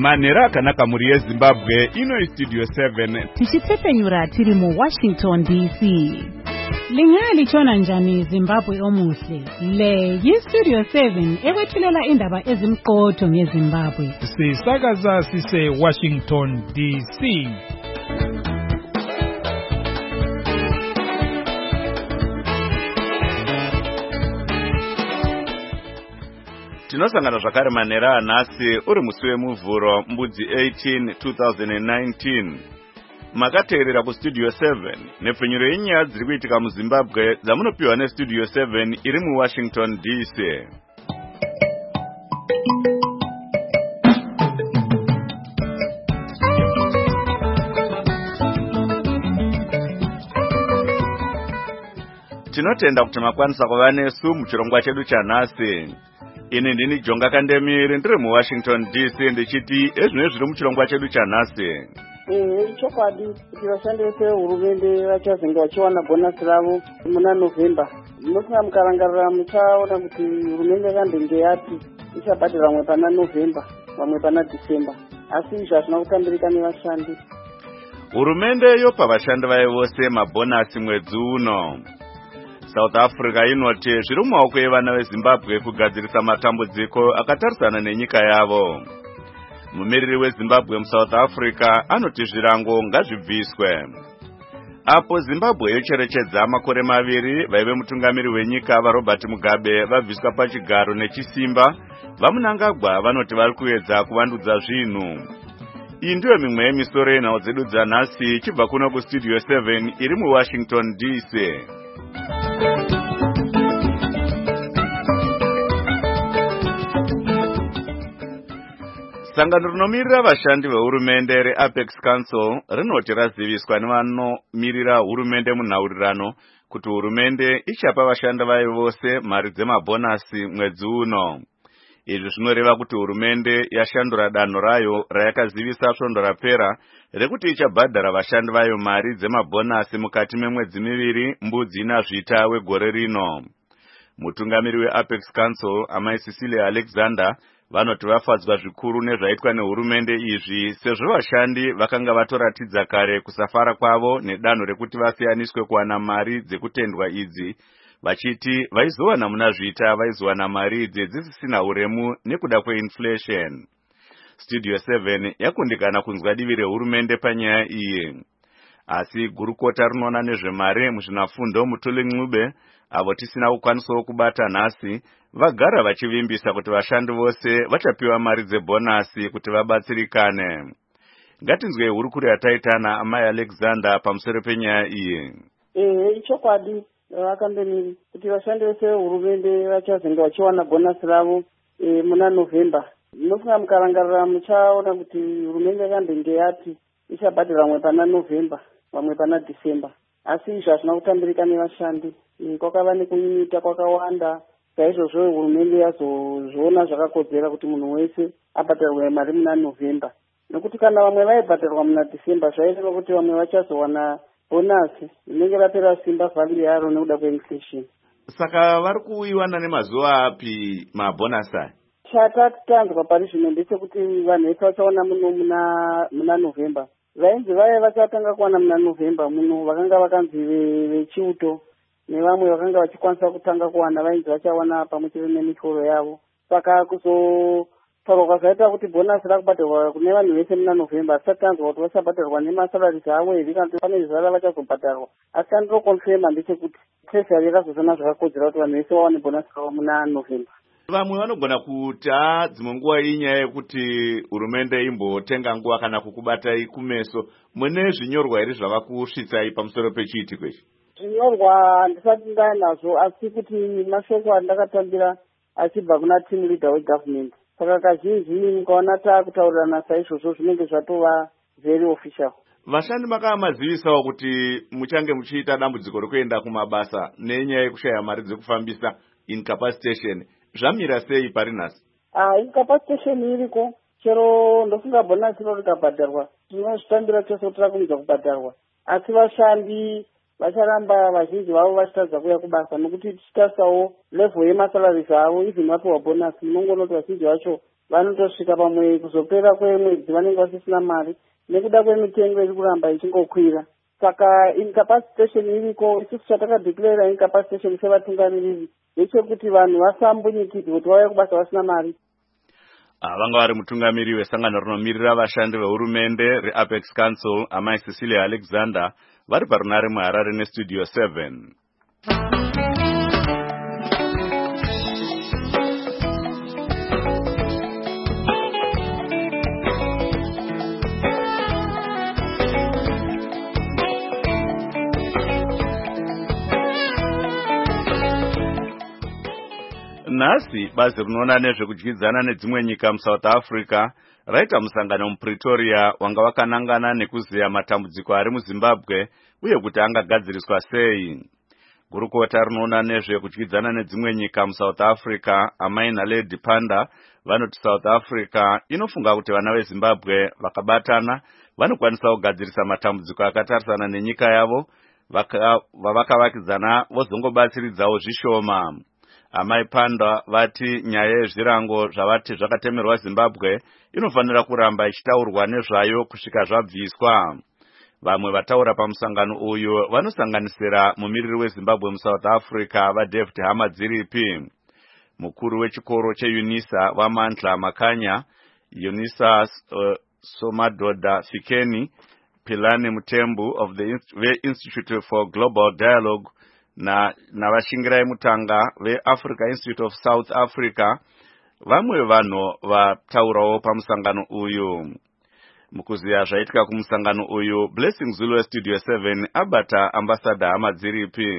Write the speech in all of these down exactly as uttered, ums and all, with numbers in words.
Manera akanaka muri yeZimbabwe, ino Studio seven. Tichitsepenyura tiri mu Washington D C. Lingali chona njani Zimbabwe omuhle. Le yi Studio seven ewethulela indaba ezimqotho ngeZimbabwe. Sisakaza sise Washington D C. Tinosangana zvakare manera anhasi uri musi wemuvhuro mbudzi eighteen twenty nineteen. Makateerera kuStudio seven nepfenyuro yenyaya dziri kuitika muZimbabwe dzamunopiwa neStudio seven iri muWashington D C. Tinotenda kuti makwanisa kuva nesu muchirongwa chedu chanhasi. Ini ndini Jonga Kandemiri ndiri muWashington D C ndichiti ezvino zviri muchirongwa chedu chanhasi. Eh, chokwadi kuti vashandi vese vehurumende vachazenge vachiwana bhonasi ravo muna November. Munofunga mukarangarira muchaona kuti hurumende yakandenge yati ichabhadhira vamwe pana November, vamwe pana December. Asi izvi hazvina kutambirika nevashandi. Hurumende yopa vashandi vayo vose mabhonasi mwedzi uno. South Africa inoti zviri mumaoko evana veZimbabwe kugadzirisa matambudziko akatarisana nenyika yavo. Mumiriri weZimbabwe muSouth Africa anoti zvirango ngazvibviswe. Apo Zimbabwe yocherechedza makore maviri vaive mutungamiri wenyika vaRobert Mugabe vabviswa pachigaro nechisimba, vaMnangagwa vanoti vari kuedza kuvandudza zvinhu. Iyi ndiyo mimwe yemisoro yenhau dzedu dzanhasi chibva kuno kuStudio seven iri muWashington D C. Sangano rinomirira vashandi vehurumende reApex Council rinoti raziviswa nevanomirira hurumende munhaurirano kuti hurumende ichapa vashandi vayo vose mari dzemabhonasi mwedzi uno. Izvi zvinoreva kuti hurumende yashandura danho rayo rayakazivisa svondo rapera rekuti ichabhadhara vashandi vayo mari dzemabhonasi mukati memwedzi miviri mbudzi nazvita wegore rino. Mutungamiri weApex Council Amai Cecilia Alexander vanoti vafadzwa zvikuru nezvaitwa nehurumende izvi sezvo vashandi vakanga vatoratidza kare kusafara kwavo nedanho rekuti vasiyaniswe kuwana mari dzekutendwa idzi, vachiti vaizowana muna zvita vaizowana mari idzi dzisisina uremu nekuda kweinflation. Studio seven yakundikana kunzwa divi rehurumende panyaya iyi. Asi gurukota rinoona nezvemari muzvinafundo Mutuli Ncube avo tisina kukwanisawo kubata nhasi vagara vachivimbisa kuti vashandi vose vachapiwa mari dzebhonasi kuti vabatsirikane. Ngatinzwe hurukuri yataitana Amai Alexander pamusoro penyaya iyi. Eh, chokwadi vakambemiri kuti vashandi vese vehurumende vachazenge vachiwana bhonasi ravo e, muna November. Munofunga mukarangarira muchaona kuti hurumende yakandenge yati ichabhadhira vamwe pana November, vamwe pana December. Asi izvi hazvina kutambirika nevashandi. Kwakava nekuita kwakawanda. Saizvozvo hurumende yazozviona zvakakodzera kuti munhu wese abhadharwe mari muna November. Nokuti kana vamwe vaibhadharwa muna December zvaireva kuti vamwe vachazowana bonasi rinenge rapera simba vhari yaro nekuda kweinflation. Saka vari kuiwana nemazuva api mabhonasi aya? Chatati tanzwa pari zvino ndechekuti vanhu vese vachaona muno muna muna November. Vainzi vaya vachatanga kuwana muna November muno vakanga vakanzi vechiuto nevamwe vakanga vachikwanisa kutanga kuwana vainzi vachawana pamwechete nemikoro yavo. Saka kuzotaurwa kwazvaita kuti bhonasi rakubhadharwa kune vanhu vese muna November asati tanzwa kuti vachabhadharwa nemasalari avo here kana kuti pane zvizara vachazobhadharwa. Asi andinokonfirma ndechekuti treasury yakazozana zvakakodzera kuti vanhu vese vawane bhonasi ravo muna November. Vamwe vanogona kuti haa dzimwe nguva inyaya yekuti hurumende imbotenga nguva kana kukubatai kumeso. Mune zvinyorwa here zvava kusvitsai pamusoro pechiitiko ichi? Zvinyorwa ndisati ndainazvo asi kuti mashoko andakatambira achibva kuna team leader wegovernment. Saka kazhinji mukaona taakutaurirana saizvozvo zvinenge zvatova very official. Vashandi makamazivisawo kuti muchange muchiita dambudziko rekuenda kumabasa nenyaya yekushaya mari dzekufambisa incapacitation. Zvamira sei pari nhasi? Ah, incapacitation iriko. Chero ndofunga bhonasi ro rikabhadharwa. Tinozvitambira chose kuti rakumidza kubhadharwa. Asi vashandi vacharamba vazhinji vavo vachitadza kuuya kubasa nokuti tichitarisawo level yemasalaries avo even vapiwa bhonasi munongoona kuti vazhinji vacho vanotosvika pamwe kuzopera kwemwedzi vanenge vasisina mari nekuda kwemitengo iri kuramba ichingokwira. Saka incapacitation iriko, isusu chatakadeclara incapacitation sevatungamiriri ndechekuti vanhu vasambonyikidwe kuti vauye kubasa vasina mari. Vanga vari mutungamiri wesangano rinomirira vashandi vehurumende reApex Council amai Cecilia Alexander vari parunare muHarare nestudio seven. Nhasi bazi rinoona nezvekudyidzana nedzimwe nyika muSouth Africa raita musangano muPretoria wanga wakanangana nekuziya matambudziko ari muZimbabwe uye kuti angagadziriswa sei. Gurukota rinoona nezvekudyidzana nedzimwe nyika muSouth Africa amai Naledi Pandor vanoti South Africa inofunga kuti vana veZimbabwe vakabatana vanokwanisa kugadzirisa matambudziko akatarisana nenyika yavo vavakavakidzana vozongobatsiridzawo zvishoma. Amai Pandor vati nyaya yezvirango zvavati zvakatemerwa Zimbabwe inofanira kuramba ichitaurwa nezvayo kusvika zvabviswa. Vamwe vataura pamusangano uyu vanosanganisira mumiriri weZimbabwe muSouth Africa vaDavid Hamadziripi, mukuru wechikoro cheUNISA vaMandla Makanya, UNISA uh, Somadodha Fikeni, Pilani Mutembu of the Institute for Global Dialogue na navashingirai mutanga veAfrica Institute of South Africa. Vamwe vanhu vataurawo pamusangano uyu. Mukuziya zvaitika kumusangano uyu, Blessing Zulu Studio seven abata ambassador Hamadziripi.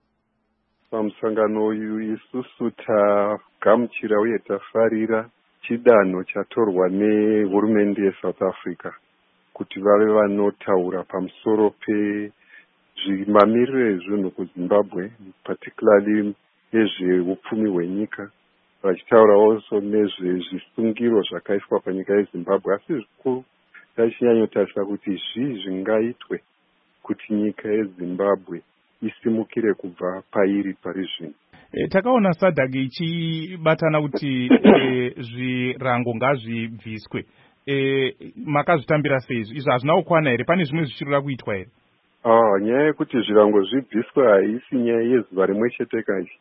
Pamusangano uyu isusu tagamuchira uye tafarira chidanho chatorwa nehurumende yeSouth Africa kuti vave vanotaura pamusoro pe mamiriro ezvinhu kuZimbabwe, particularly nezveupfumi hwenyika, vachitaurawo nezvezvisungiro zvakaiswa panyika yeZimbabwe. Asi zvikuru tachinyanyotarisa kuti zvii zvingaitwe kuti nyika yeZimbabwe isimukire kubva pairi pari zvino. E, takaona SADC ichibatana kuti e, zvirango ngazvibviswe. E, makazvitambira sei izvo? Hazvina kukwana here? Pane zvimwe zvichirira kuitwa here? Ah, nyaya yekuti zvirango zvibviswe haisi nyaya yezuva rimwe chete kazhi.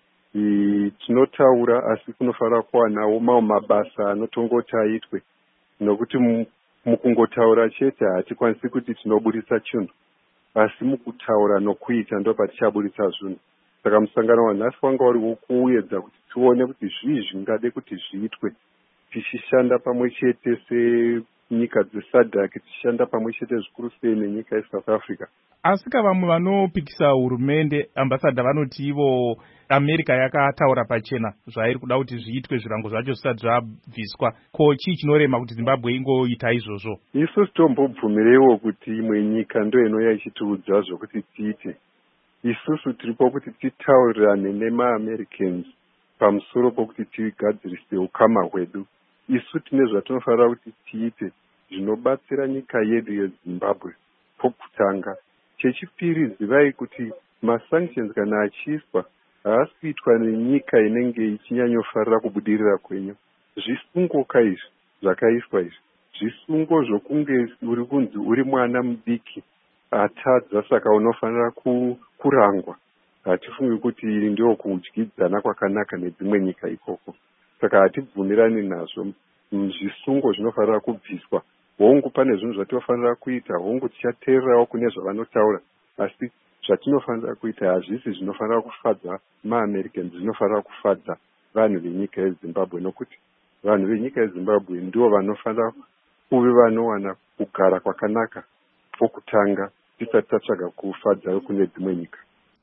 Tinotaura asi kunofanira kuwanawo mamwe mabasa anotongoti aitwe, nokuti mukungotaura chete hatikwanisi kuti tinobudisa chinhu, asi mukutaura nokuita ndo patichabudisa zvinhu. Saka musangano wanhasi wanga uri wokuedza kuti tione kuti zvii zvingade kuti zviitwe tichishanda pamwe chete senyika dzeSADC, tichishanda pamwe chete zvikuru sei nenyika yeSouth Africa. Asika vamwe vanopikisa hurumende, ambassador vanoti ivo America yakataura pachena zvairi kuda kuti zviitwe zvirango zvacho zvisati zvabviswa. Ko chii chinorema kuti Zimbabwe ingoita izvozvo? Isusu tombobvumireiwo kuti imwe nyika ndo inouya ichitiudza zvokuti tiite. Isusu tiripo kuti titaurirane nemaAmericans pamusoro pokuti tigadzirise ukama hwedu. Isu tine zvatinofanira kuti tiite zvinobatsira nyika yedu yeZimbabwe. Pokutanga, chechipiri, zivai kuti masanctions kana achiiswa haasi kuitwa nenyika inenge ichinyanyofarira kubudirira kwenyu. Zvisungo kaizvi zvakaiswa izvi, zvisungo zvokunge uri kunzi uri mwana mudiki atadza, saka unofanira kurangwa. Hatifungi kuti iri ndio kudyidzana kwakanaka nedzimwe nyika ikoko. Saka hatibvumirani nazvo. Zvisungo zvinofanira kubviswa. Hongu pane zvinhu zvatofanira kuita, hongu tichateererawo kune zvavanotaura, asi zvatinofanira kuita hazvisi zvinofanira kufadza maAmericans, zvinofanira kufadza vanhu venyika yeZimbabwe, nokuti vanhu venyika yeZimbabwe ndio vanofanira kuve vanowana kugara kwakanaka pokutanga tisati tatsvaga kufadza kune dzimwe nyika.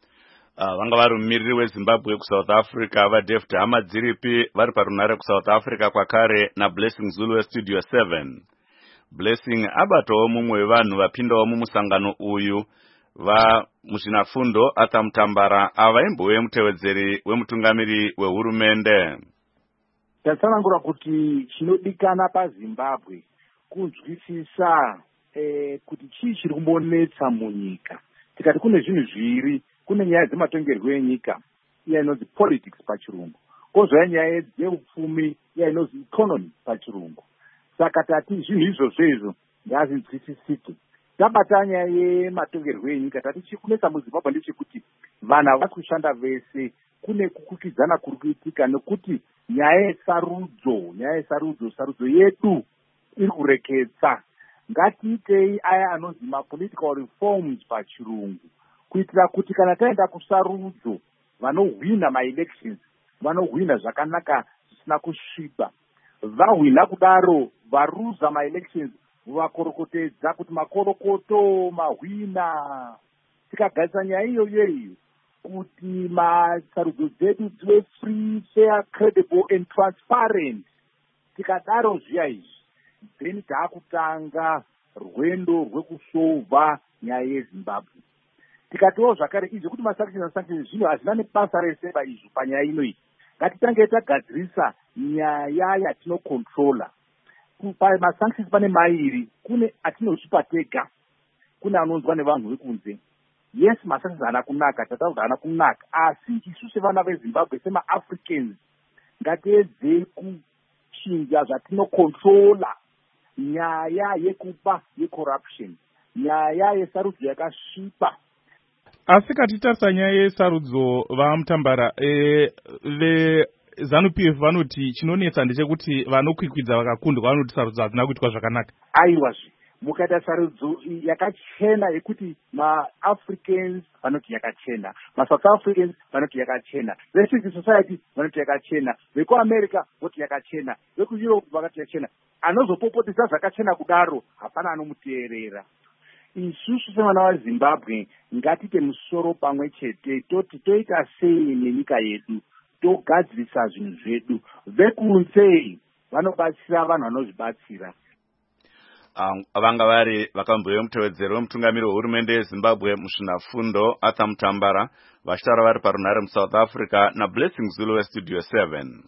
Uh, vanga vari mumiriri weZimbabwe kuSouth Africa vaDavid Hamadziripi vari parunare kuSouth Africa kwakare naBlessing Zulu weStudio seven. Blessing abatawo mumwe wevanhu vapindawo mumusangano uyu va muzvinafundo Arthur Mutambara avaimbowe mutevedzeri wemutungamiri wehurumende. Tatsanangura kuti chinodikana paZimbabwe kunzwisisa eh, kuti chii chiri kumbonetsa munyika. Tikati kune zvinhu zviri, kune nyaya dzematongerwo enyika, iya inonzi politics pachirungu, kozouya nyaya dzeupfumi yainonzi economy pachirungu. Saka tati zvinhu izvozvo izvo ngazvinzwisisike. Tabata nyaya yematongerwo enyika tati chikunetsa muZimbabwe ndechekuti vanhu havasi kushanda vese, kune kukukidzana kuri kuitika nekuti nyaya yesarudzo nyaya yesarudzo sarudzo yedu iri kureketsa. Ngatiitei aya anonzi mapolitical reforms pachirungu kuitira kuti kana taenda kusarudzo vanohwina maelections vanohwina zvakanaka zvisina kusviba. Vahwina kudaro varuza maelections vakorokotedza kuti makorokoto mahwina. Tikagadzisa nyaya iyoyo iyo kuti masarudzo dzedu dzive free, fair, credible and transparent, tikadaro zviya izvi then taakutanga rwendo rwekusova nyaya yeZimbabwe. Tikatiwo zvakare izvi kuti masanctions sanctions zvinhu hazvina nebasa rese paizvo panyaya ino iyi. Ngatitange tagadzirisa nyaya yatinokontrola. Pamasanctions pane mairi, kune atinozvipa tega, kune anonzwa nevanhu vekunze. Yes, masanctions haana kunaka, tataura kuti haana kunaka, asi isu sevana veZimbabwe semaAfricans ngatiedze kuchinja zvatinokontrola. Nyaya yekuba yecorruption, nyaya yesarudzo yakasvipa. Asi katitarisa nyaya yesarudzo vaMutambara, e, veZANU-P F vanoti chinonetsa ndechekuti vanokwikwidza vakakundwa vanoti sarudzo hadzina kuitwa zvakanaka. Aiwazve, mukaita sarudzo yakachena yekuti maAfricans vanoti yakachena, maSouth Africans vanoti yakachena, veCivil Society vanoti yakachena, vekuAmerica voti yakachena, vekuEurope vakati yakachena. Anozopopotesa zvakachena kudaro hapana anomuteerera. Isusu sevana vaZimbabwe ngatite musoro pamwe chete toti toita sei nenyika yedu, togadzirisa zvinhu zvedu. Vekunze vanobatsira vanhu vanozvibatsira. Vanga vari vakamboye mutevedzeri wemutungamiri wehurumende yeZimbabwe musvinafundo Arthur Mutambara vachitaura vari parunhare muSouth Africa naBlessing Zulu weStudio seven.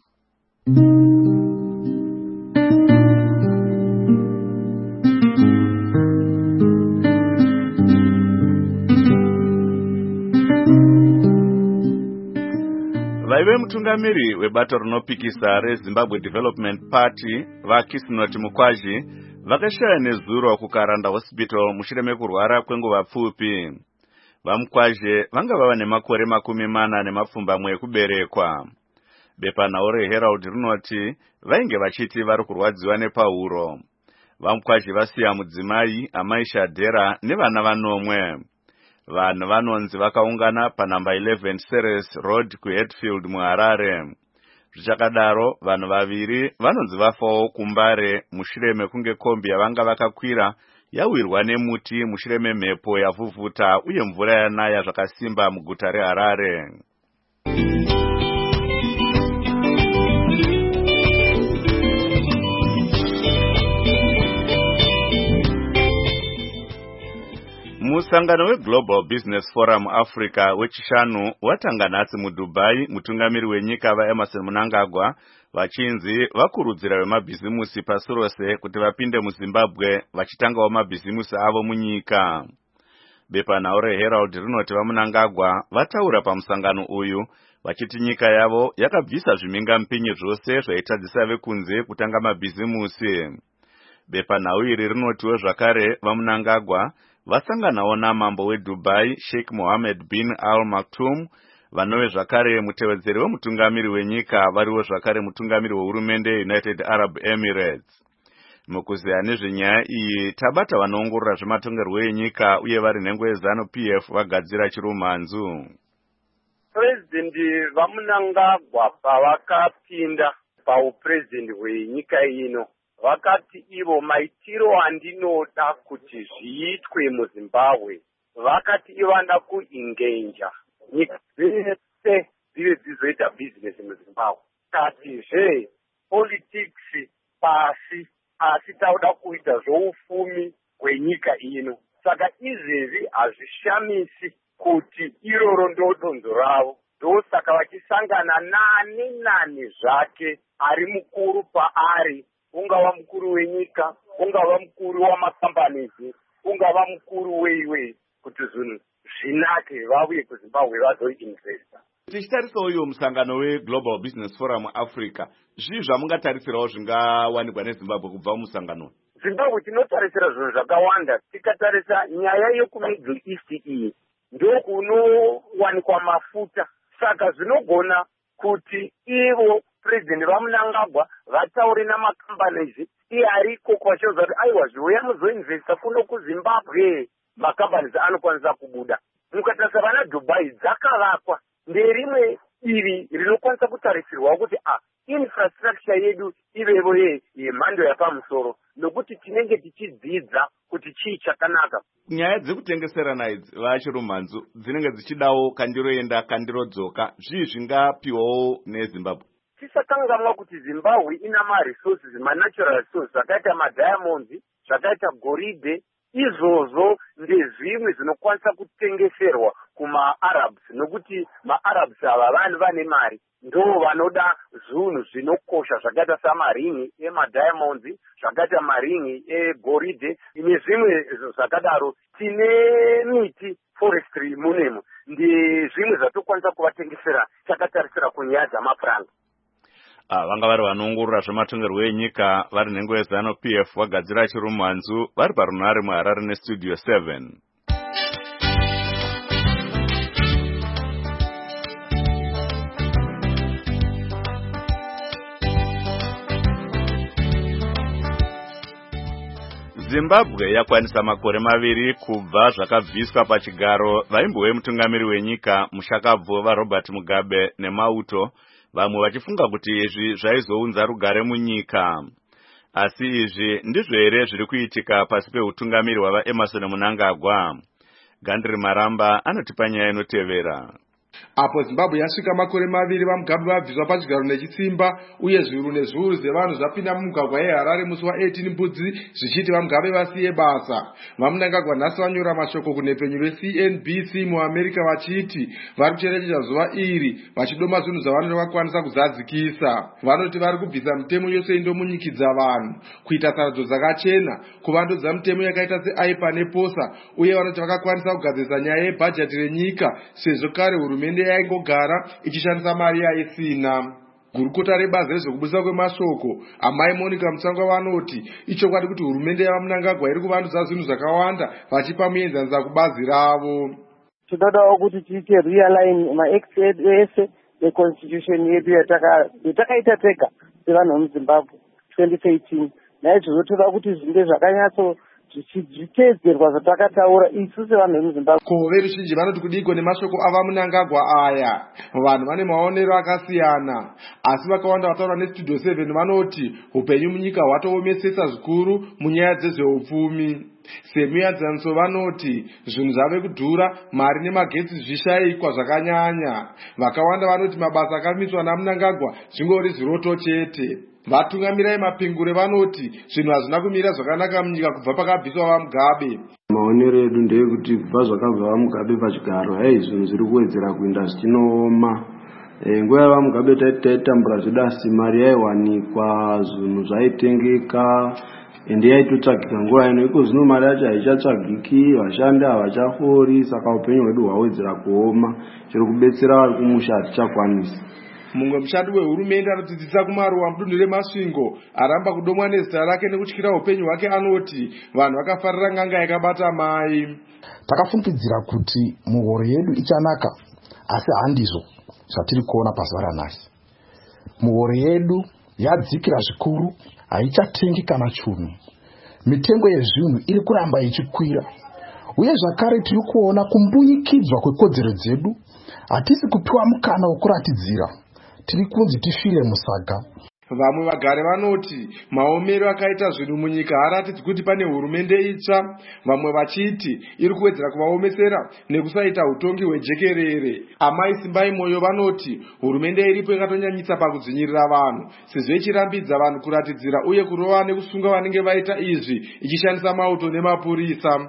Vaive mutungamiri webato rinopikisa reZimbabwe Development Party vaKisnoti Mukwashi vakashaya nezuro kukaranda hospital mushure mekurwara kwenguva pfupi. VaMukwashi vanga vava nemakore makumi mana nemapfumbamwe ekuberekwa. Bepanhau reHerald rinoti vainge vachiti vari kurwadziwa nepahuro. VaMukwashi vasiya mudzimai Amai Shadera nevana vanomwe. Vanhu vanonzi vakaungana panhamba eleven Ceres Road kuHatfield muHarare. Zvichakadaro vanhu vaviri vanonzi vafawo kuMbare mushure mekunge kombi yavanga vakakwira yawirwa nemuti mushure memhepo yavhuvhuta uye mvura yanaya zvakasimba muguta reHarare. Musangano weGlobal Business Forum Africa wechishanu watanga nhasi muDubai. Mutungamiri wenyika vaEmerson Mnangagwa vachinzi vakurudzira vemabhizimusi pasi rose kuti vapinde muZimbabwe vachitangawo mabhizimusi avo munyika. Bepanhau reHerald rinoti vaMnangagwa vataura pamusangano uyu vachiti nyika yavo yakabvisa zvimhingamupinyi zvose zvaitadzisa vekunze kutanga mabhizimusi. Bepanhau iri rinotiwo zvakare vaMnangagwa vasanganawo namambo weDubai Sheikh Mohammed bin Al Maktoum vanove zvakare mutevedzeri wemutungamiri wenyika variwo zvakare mutungamiri wehurumende United Arab Emirates. Mukuziya nezvenyaya iyi tabata vanoongorora zvematongerwo enyika uye vari nhengo yeZANU-P F vagadzira chirumhanzu. President vaMnangagwa pavakapinda paupresident hwenyika ino vakati ivo maitiro andinoda kuti zviitwe muZimbabwe, vakati ivanda kuingenja nyika dzese dzive dzizoita business muZimbabwe. Katizve politics pasi, asi tauda kuita zvoufumi hwenyika ino. Saka izvezvi hazvishamisi kuti iroro ndo donzo ravo. Ndosaka vachisangana nani nani zvake ari mukuru paari, ungava mukuru wenyika, ungava mukuru wamakambanisi, ungava mukuru weiwei, kuti zvinhu zvinake vauye kuZimbabwe vazoinvesta. tichitarisawo uyo musangano weGlobal Business Forum Africa, zvii zvamungatarisirawo zvingawanikwa neZimbabwe kubva mumusangano? Zimbabwe tinotarisira zvinhu zvakawanda. Tikatarisa nyaya yekumiddle east iyi ndokunowanikwa mafuta, saka zvinogona kuti ivo president vaMnangagwa vataure namakambanisi iye ariko kwachoza kuti aiwa zviuya muzoinvesta kuno kuZimbabwe, makambanisi anokwanisa kubuda. Mukatarisa vana Dubai dzakavakwa nderimwe divi rinokwanisa kutarisirwa kuti ah infrastructure yedu ivevo ye yemhando yapamusoro, nokuti tinenge tichidzidza kuti chii chakanaka. Nyaya dzekutengeserana idzi vachirumhanzu dzinenge dzichidawo kandiroenda kandirodzoka, zvii zvingapiwawo neZimbabwe? Tisakanganwa kuti Zimbabwe ina maresources, manatural resources zvakaita madiamonds, zvakaita goridhe. Izvozvo ndezvimwe zvinokwanisa kutengeserwa kuma-Arabs, nokuti ma-Arabs ava vanhu vane mari, ndo vanoda zvinhu zvinokosha zvakaita samaringi emadiamonds, zvakaita maringi egoridhe nezvimwe zvakadaro. Tine miti forestry munemo, ndezvimwe zvatokwanisa kuvatengesera takatarisira kunyaya dzamapuranga. Ah, vanga vari vanoongorora zvematongerwo enyika vari nhengo yeZanu P F vagadzira chirumhanzu vari parunhare muHarare nestudio seven. Zimbabwe yakwanisa makore maviri kubva zvakabviswa pachigaro vaimbove mutungamiri wenyika mushakabvu vaRobert Mugabe neMauto, vamwe vachifunga kuti izvi zvaizounza rugare munyika. Asi izvi ndizvo here zviri kuitika pasi peutungamiri hwavaEmerson Mnangagwa? Gandri Maramba anotipa nyaya inotevera. Apo Zimbabwe yasvika makore maviri vaMugabe vabviswa pachigaro nechitsimba, uye zviuru nezviuru zvevanhu zvapinda mumugwagwa yeHarare musi wa-eighteen Mbudzi zvichiti vaMugabe vasiye basa. VaMnangagwa nhasi vanyora mashoko kunhepenyu rweC N B C muAmerica vachiti vari kucherechedza zuva iri vachidoma zvinhu zvavanenge vakwanisa kuzadzikisa. Vanoti vari kubvisa mitemo yose indomunyikidza vanhu, kuita sarudzo dzakachena, kuvandudza mitemo yakaita seAipa nePosa, uye vanoti vakakwanisa kugadzirisa nyaya yebhajeti renyika sezvo kare hurumende yaingogara ichishandisa mari yaisina. Gurukota rebazi rezvekubudisa kwemashoko amai Monica Mutsangwa vanoti ichokwadi kuti hurumende yavaMnangagwa iri kuvandudza zvinhu zvakawanda vachipa muenzaniso kubazi ravo. Tinodawo kuti tiite realign ma-acts ese econstitution yedu yatakaita tega sevanhu vemuZimbabwe twenty thirteen. Naizvozvo toda kuti zvinge zvakanyatso zvichiteedzerwa zvatakataura isu sevanhu vemuZimbabwe. Ko veruzhinji vanoti kudiko nemashoko avaMnangagwa aya? Vanhu vane maonero akasiyana, asi vakawanda vataura nestudio seven vanoti upenyu munyika hwatoomesesa zvikuru munyaya dzezveupfumi. Semuenzaniso vanoti zvinhu zvave kudhura, mari nemagetsi zvishayikwa zvakanyanya. Vakawanda vanoti mabasa akamiswa naMnangagwa zvingori zviroto chete. Vatungamirai mapingure vanoti zvinhu hazvina kumira zvakanaka munyika kubva pakabviswa vaMugabe. Maonero edu ndeyekuti kubva zvakabva vaMugabe pachigaro, hai zvinhu zviri kuwedzera kuenda zvichinooma. Nguva yavaMugabe taiti taitambura zvedu asi mari yaiwanikwa, zvinhu zvaitengeka ende yaitotsvagika nguva ino. Iko zvino mari yacho haichatsvagiki, vashandi havachafori, saka upenyu hwedu hwawedzera kuoma. Chiri kubetsera vari kumusha hatichakwanisi. Mumwe mushandi wehurumende anodzidzisa kumaruwa mudunhu reMasvingo aramba kudomwa nezita rake nekutyira upenyu hwake anoti vanhu vakafarira nganga yakabata mai. Takafungidzira kuti muhoro yedu ichanaka, asi handizvo zvatiri kuona pazuva ranhasi. Muhoro yedu yadzikira zvikuru, haichatengi kana chunu. Mitengo yezvinhu iri kuramba ichikwira, uye zvakare tiri kuona kumbunyikidzwa kwekodzero dzedu. Hatisi kupiwa mukana wokuratidzira, tiri kunzi tifire musaga. Vamwe vagari vanoti maomero akaita zvinhu munyika haratidzi kuti pane hurumende itsva, vamwe vachiti iri kuwedzera kuvaomesera nekusaita utongi hwejekerere. Amai Simbai Moyo vanoti hurumende iripo yakatonyanyisa pakudzinyirira vanhu, sezvo ichirambidza vanhu kuratidzira uye kurova nekusunga vanenge vaita izvi ichishandisa mauto nemapurisa.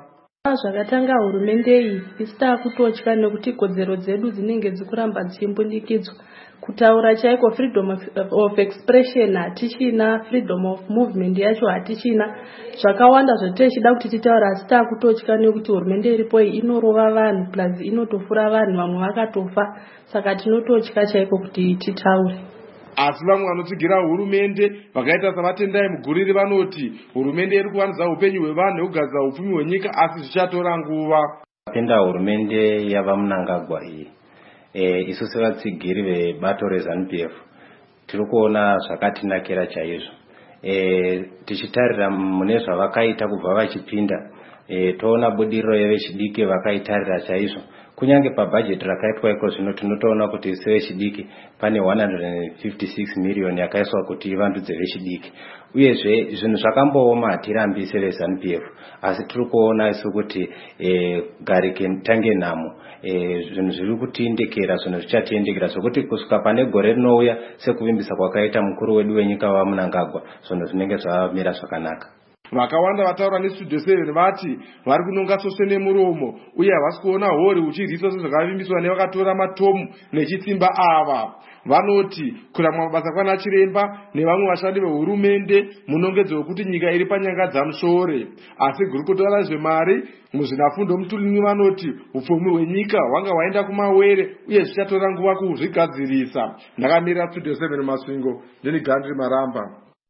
Zvakatanga hurumende iyi isita kutotya nekuti kodzero dzedu dzinenge dzikuramba dzichimbundikidzwa. Kutaura chaiko freedom of, of expression hatichina, freedom of movement yacho hatichina. Zvakawanda zvatichida kuti titaura asita kutotya nekuti hurumende iripo iyi inorova vanhu plus inotofura vanhu vamwe vakatofa. Saka tinototya chaiko kuti titaure. Asi vamwe vanotsigira hurumende vakaita savatendai Muguriri vanoti hurumende iri kuvanza upenyu hwevanhu nekugadzira upfumi hwenyika asi zvichatora nguva. Tenda hurumende yava Mnangagwa iyi e, isusu vatsigiri vebato reZANU P F tiri kuona zvakatinakira chaizvo. E, tichitarira mune zvavakaita kubva vachipinda e, toona budiriro yevechidiki vakaitarira chaizvo. Kunyange pabudget rakaitwa iko zvino tinotoona kuti sevechidiki pane one hundred fifty-six million yakaiswa kuti ivandudze vechidiki. Uyezve zvinhu zvakambooma hatirambise veZANU P F asi tiri kuona isu kuti e, garike tange nhamo e, zvinhu zviri kutiindikira zvinhu zvichatiindikira zvokuti kusvika pane gore rinouya sekuvimbisa kwakaita mukuru wedu wenyika waMnangagwa zvinhu zvinenge zvamira zvakanaka. Vakawanda vataura neStudio seven vati vari kunonga sose nemuromo uye havasi kuona hori uchirwisa sezvakavimbiswa nevakatora matomu nechitsimba ava. Vanoti kuramwa mabasa kwana chiremba nevamwe vashandi vehurumende munongedzo wekuti nyika iri panyanga dzamusore. Asi gurukota zvemari muzvinafundo Mutulimi vanoti upfumi hwenyika hwanga hwaenda kumawere uye zvichatora nguva kuzvigadzirisa. Ndakamirira Studio seven Masvingo, ndini Gandri Maramba.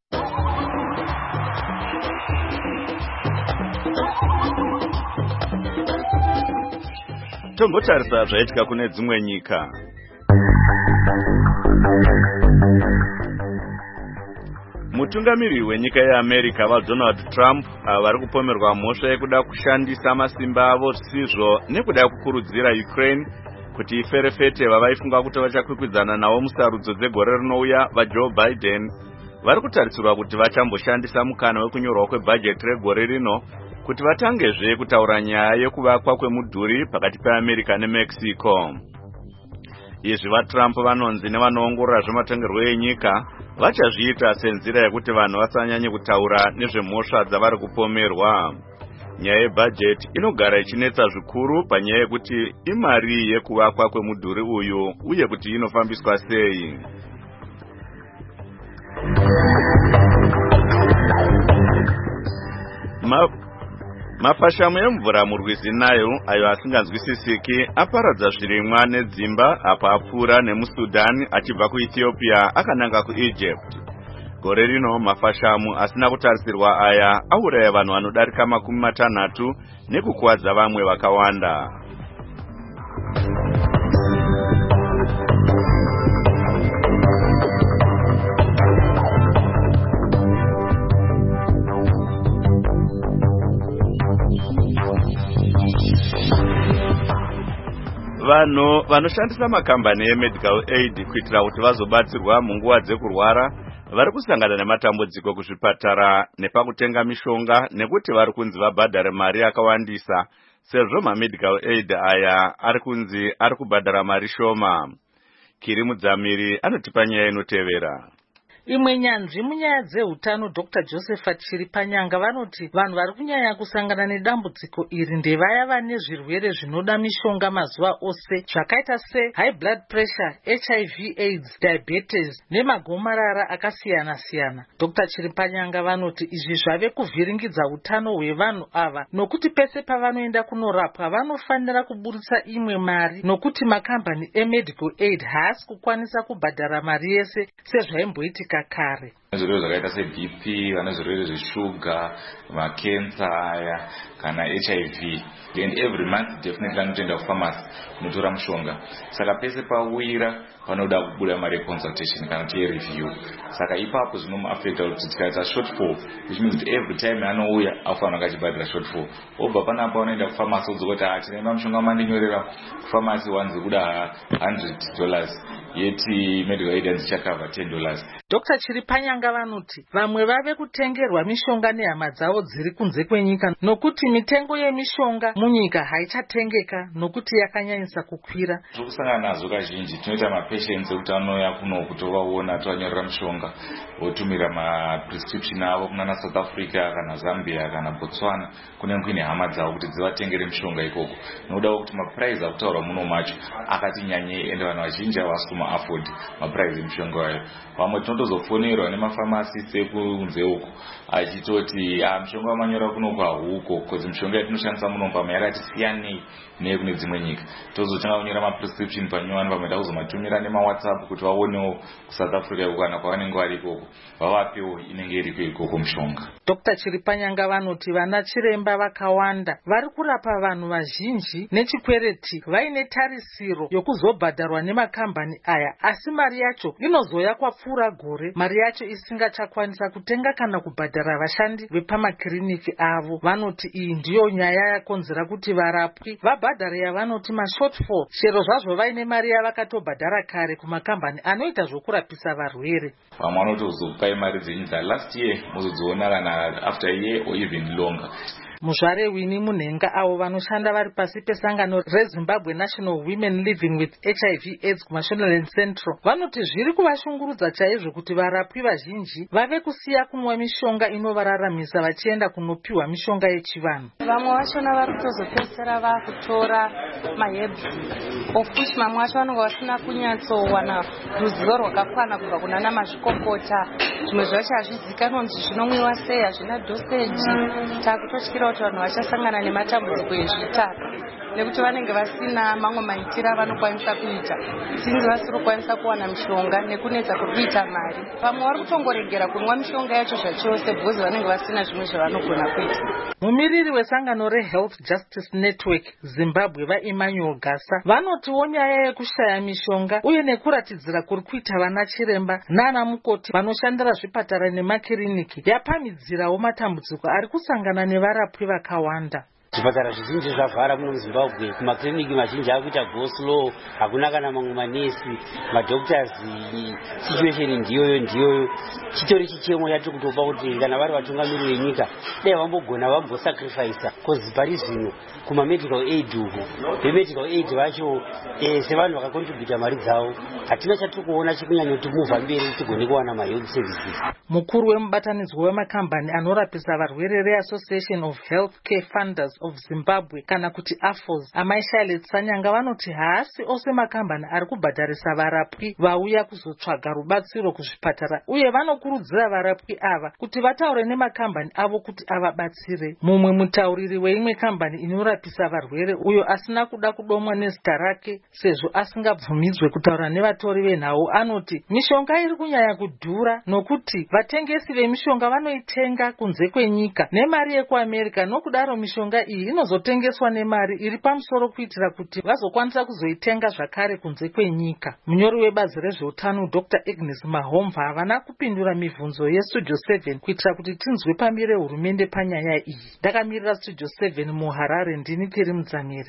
Tombotarisa zvaitika kune dzimwe nyika. Mutungamiri wenyika yeAmerica vaDonald Trump vari kupomerwa mhosva yekuda kushandisa masimba avo zvisizvo nekuda kukurudzira Ukraine kuti iferefete vavaifunga kuti vachakwikwidzana navo musarudzo dzegore rinouya vaJoe Biden vari kutarisirwa kuti vachamboshandisa mukana wekunyorwa kwebhajeti regore rino kuti vatangezve kutaura nyaya yekuvakwa kwemudhuri pakati peAmerica neMexico. Izvi vaTrump vanonzi nevanoongorora zvematongerwo enyika vachazviita senzira yekuti vanhu vasanyanye kutaura nezvemhosva dzavari kupomerwa. Nyaya yebhajeti inogara ichinetsa zvikuru panyaya yekuti imari yekuvakwa kwemudhuri uyu uye kuti inofambiswa sei. Ma Mafashamu emvura murwizi Nile ayo asinganzwisisiki aparadza zvirimwa nedzimba apa apfuura nemuSudan achibva kuEthiopia akananga kuEgypt. Gore rino mafashamu asina kutarisirwa aya auraya vanhu vanodarika makumi matanhatu nekukuwadza vamwe vakawanda. Vanhu vanoshandisa makambani emedical aid kuitira kuti vazobatsirwa munguva dzekurwara vari kusangana nematambudziko kuzvipatara nepakutenga mishonga nekuti vari kunzi vabhadhare mari yakawandisa sezvo mamedical aid aya ari kunzi ari kubhadhara mari shoma. Kiri Mudzamiri anotipa nyaya inotevera. Imwe nyanzvi munyaya dzeutano Doctor Josephat Chiripanyanga vanoti vanhu vari kunyanya kusangana nedambudziko iri ndevaya vane zvirwere zvinoda mishonga mazuva ose zvakaita se high blood pressure, H I V AIDS, diabetes nemagomarara akasiyana siyana. Doctor Chiripanyanga vanoti izvi zvave kuvhiringidza utano hwevanhu ava nokuti pese pavanoenda kunorapwa vanofanira kuburitsa imwe mari nokuti makambani emedical aid haasi kukwanisa kubhadhara mari yese sezvaimboitika kare. Zvirwere zvakaita se B P, vane zvirwere zveshuga, makensa aya kana H I V. And every month definitely vanotoenda kufamasi kunotora mushonga. Saka pese pawira vanoda kubuda mari consultation kana kuti review. Saka ipapo zvinomuaffecta kuti tikaita shortfall, which means that every time anouya afanira kachibhadhira shortfall. Obva panapo vanoenda kufamasi odzokoti achiremba mushonga mandinyorera kufamasi wanzi kuda one hundred dollars. Yeti medical aid anzichakava ten dollars. Doctor Chiripanyanga Chiripanyanga vanoti vamwe vave kutengerwa mishonga nehama dzavo dziri kunze kwenyika nokuti mitengo yemishonga munyika haichatengeka nokuti yakanyanyisa kukwira. Tokusangana nazo kazhinji tinoita mapatients ekuti anouya kuno kutovaona tovanyorera mishonga votumira maprescription avo kunana South Africa kana Zambia kana Botswana kunenge kuine hama dzavo kuti dzivatengere mishonga ikoko nokuda kuti maprice akutaurwa muno macho akati nyanyei ende vanhu vazhinji havasi kumaafodi maprice emishonga wayo. Vamwe tinotozofonerwa nemafamasi ekunze uko achitoti ah, mishonga wamanyora kuno kwahuko kozi mishonga yatinoshandisa muno pamwe yakati siyanei nekune dzimwe nyika. Tozotanga kunyora maprescription panyowani pamwe takuzomatumira nemawhatsapp kuti vaonewo kuSouth Africa kana kwavanenge vari ikoko vavapewo inenge iriko ikoko mishonga. Doctor Chiripanyanga vanoti vana chiremba vakawanda vari kurapa vanhu vazhinji nechikwereti vaine tarisiro yokuzobhadharwa nemakambani aya, asi mari yacho inozoya kwapfuura gore, mari yacho isingachakwanisa kutenga kana kubhadhara vashandi vepamakiriniki avo. Vanoti iyi ndiyo nyaya yakonzera kuti varapwi vabhadhare yavanoti mashortfall, chero zvazvo vaine mari yavakatobhadhara kare kumakambani anoita zvokurapisa varwere. Vamwe vanotozopai mari dzenyu dza-last year muzodziona kana after a year or even longer. Muzvare Winnie Munhenga avo vanoshanda vari pasi pesangano reZimbabwe National Women Living with H I V AIDS kuMashonaland Central vanoti zviri kuvashungurudza chaizvo kuti varapwi vazhinji vave kusiya kunwa mishonga inovararamisa vachienda kunopiwa mishonga yechivanhu. Vamwe vachona vari kutozopedzisira vakutora mahebs of which mamwe vacho vanenge vasina kunyatsowana ruzivo rwakakwana kubva kunana mazvikokota. Zvimwe zvacho hazvizikanwa kuti zvinomwiwa sei, hazvina dosage. Takutotyira kuti vanhu vachasangana nematambudziko ezvitaka nekuti vanenge vasina mamwe maitiro avanokwanisa kuita sinzi vasiri kukwanisa kuwana mishonga nekunetsa kuri kuita mari. Vamwe vari kutongoregera kunwa mishonga yacho zvachose bhozi vanenge vasina zvimwe zvavanogona kuita. Mumiriri wesangano reHealth Justice Network Zimbabwe vaEmmanuel Gasa vanotiwo nyaya yekushaya mishonga uye nekuratidzira kuri kuita vana chiremba nana mukoti vanoshandira zvipatara nemakiriniki yapamidzirawo matambudziko ari kusangana nevarapwi vakawanda. Zvipatara zvizhinji zvavhara muno muZimbabwe, kumakliniki mazhinji akuita go slow, hakuna kana mamwe manesi, madoctors situation ndiyoyo ndiyoyo. Chitori chichemo chatiri kutopa kuti kana vari vatungamiri venyika dai vambogona vambosacrifice cause pari zvino kuma medical aid uku vemedical aid vacho eh, sevanhu vakakontributa mari dzavo hatina chatiri kuona chikunyanya kuti muvha mberi tigone kuwana mahealth services. Mukuru wemubatanidzwa wemakambani anorapisa varwere reAssociation of Healthcare Funders of Zimbabwe kana kuti A F O S Amai Charlotte Sanyanga vanoti haasi ose makambani ari kubhadharisa varapwi vauya kuzotsvaga rubatsiro kuzvipatara uye vanokurudzira varapwi ava kuti vataure nemakambani avo kuti avabatsire. Mumwe mutauriri weimwe kambani inorapisa varwere uyo asina kuda kudomwa nezita rake sezvo asingabvumidzwe kutaura nevatori venhau anoti mishonga iri kunyanya kudhura nokuti vatengesi vemishonga vanoitenga kunze kwenyika nemari yekuAmerica, nokudaro mishonga iyi inozotengeswa nemari iri pamusoro kuitira kuti vazokwanisa kuzoitenga zvakare kunze kwenyika. Munyori webazi rezveutano Doctor Agnes Mahomva havana kupindura mibvunzo yeStudio seven kuitira kuti tinzwe pambire hurumende panyaya iyi. Ndakamirira Studio seven muHarare, ndini Piri Mudzamiri.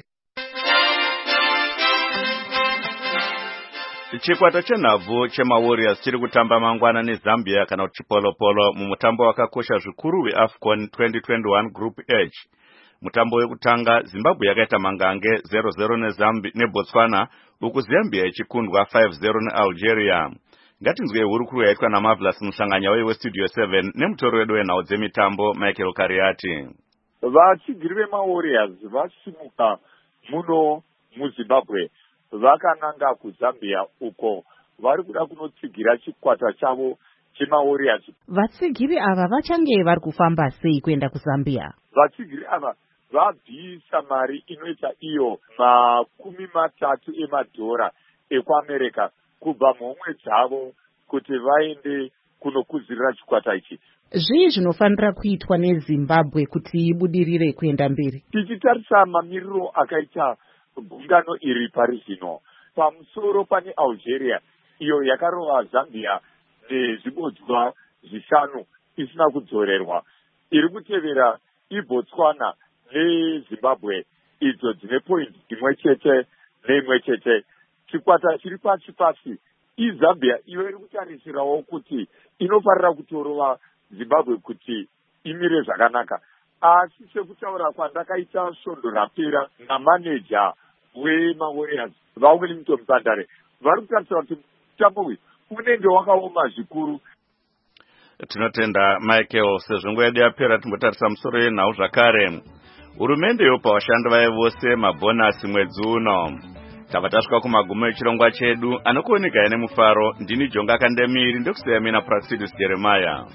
Chikwata chenhabvu chemaWarriors chiri kutamba mangwana neZambia kana kuti Chipolopolo mumutambo wakakosha zvikuru weAFCON twenty twenty-one Group H. Mutambo wekutanga Zimbabwe yakaita mangange zero zero neZambia neBotswana uku Zambia ichikundwa five zero neAlgeria. Ngatinzwe hurukuru yaitwa naMarvelous Musanganya weStudio seven nemutori wedu wenhau dzemitambo Michael Kariati. Vatsigiri vemaWarriors vasimuka muno muZimbabwe vakananga kuZambia uko vari kuda kunotsigira chikwata chavo chemaWarriors. Vatsigiri ava vachange vari kufamba sei kuenda kuZambia? Vatsigiri ava vabvisa mari inoita iyo makumi matatu emadhora ekuAmerica kubva mumwe dzavo kuti vaende kunokuzirira chikwata ichi. Zvii zvinofanira kuitwa neZimbabwe kuti ibudirire kuenda mberi? Tichitarisa mamiriro akaita gungano iri pari zvino, pamusoro pane Algeria iyo yakarova Zambia nezvibodzwa zvishanu isina kudzorerwa. Iri kutevera iBotswana neZimbabwe idzo dzine point imwe chete neimwe chete. Chikwata chiri pasi pasi iZambia iyo iri kutarisirawo kuti inofarira kutorova Zimbabwe kuti imire zvakanaka. Asi sekutaura kwandakaita svondo rapera namaneja weMawarriors vaWellington Sandare vari kutarisira kuti mutambo uyu unenge wakaoma zvikuru. Tinotenda Michael, sezvo nguva yedu yapera timbotarisa musoro yenhau zvakare. Hurumende yopa vashandi vayo vose mabhonasi mwedzi uno. Tava tasvika kumagumo echirongwa chedu, anokuoneka ine mufaro. Ndini Jonga Kandemiri, ndikusiya mina Praxidis Jeremiah.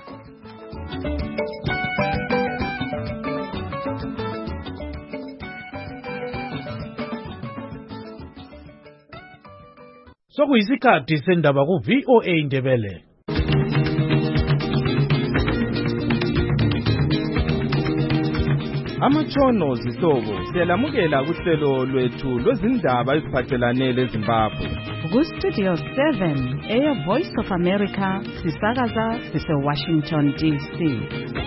Sokuyisikhathi sendaba ku V O A Ndebele. Amatshono zihlobo siyalamukela kuhlelo lwethu lwezindaba eziphathelane leZimbabwe. Ku Studio seven eya Voice of America sisakaza sise Washington D C.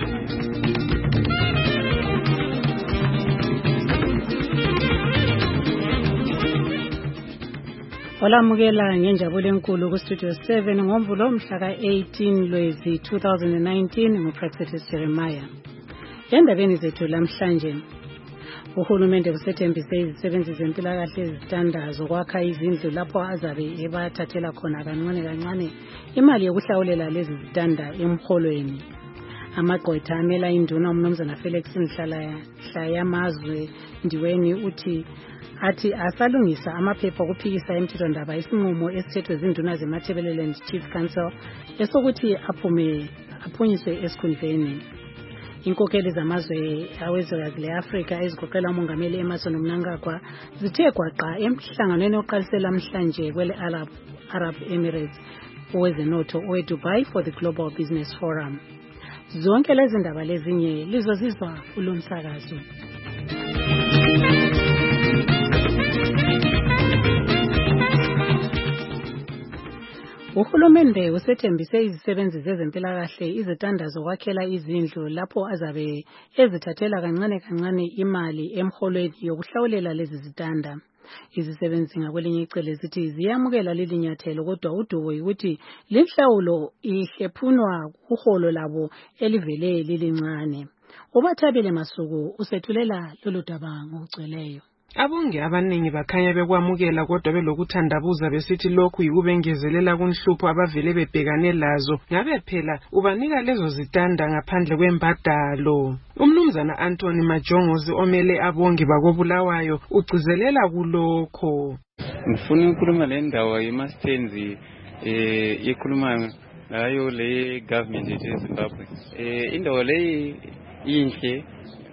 Olamukela ngenjabulo enkulu ku Studio seven ngomvulo mhla ka eighteen Lwezi two thousand nineteen nguPraxidis Jeremiah. Endabeni zethu lamhlanje uhulumende usethembise izisebenzi zempilakahle ezitandazo kwakha izindlu lapho azabe ebathathela khona kancane kancane imali yokuhlawulela lezi zitanda emholweni. Amagqwetha amela induna umnumzana Felix Nhlalahla yamazwe Ndiweni uthi athi asalungisa amaphepha okuphikisa emthethwandaba isinqumo esithethwe zinduna zeMatabeleland Chief Council esokuthi aphume aphunyiswe esikhundleni. Inkokeli zamazwe awezwekazi le-Afrika ezigoqela umongameli Emmerson Mnangagwa zithe gwaqa emhlanganweni oqalisela namhlanje kwele Arab Arab Emirates owezenotho oweDubai for the Global Business Forum. Zonke lezi ndaba lezinye lizozizwa kulomsakazo. Uhulumende usethembise izisebenzi zezempilakahle izitandazo kwakhela izindlu lapho azabe ezithathela kancane kancane imali emholweni yokuhlawulela lezi zitanda. Izisebenzi ngakwelinye icele zithi ziyamukela leli nyathelo kodwa udubo ukuthi lenhlawulo ihlephunwa kuholo labo elivele lilincane. Ubathabele Masuku usethulela lolu daba ngokugcweleyo. Abonge abaningi bakhanya bekwamukela kodwa belokuthandabuza besithi lokhu yikubengezelela kunhlupho abavele bebhekane lazo. Ngabe phela ubanika lezo zitanda ngaphandle kwembadalo. Umnumzana Anthony Majongozi omele abonge bakobulawayo ugcizelela kulokho. Ngifuna ukukhuluma le ndawo yeMastenzi eh ikhuluma ngayo le government yeZimbabwe. Eh indawo le inhle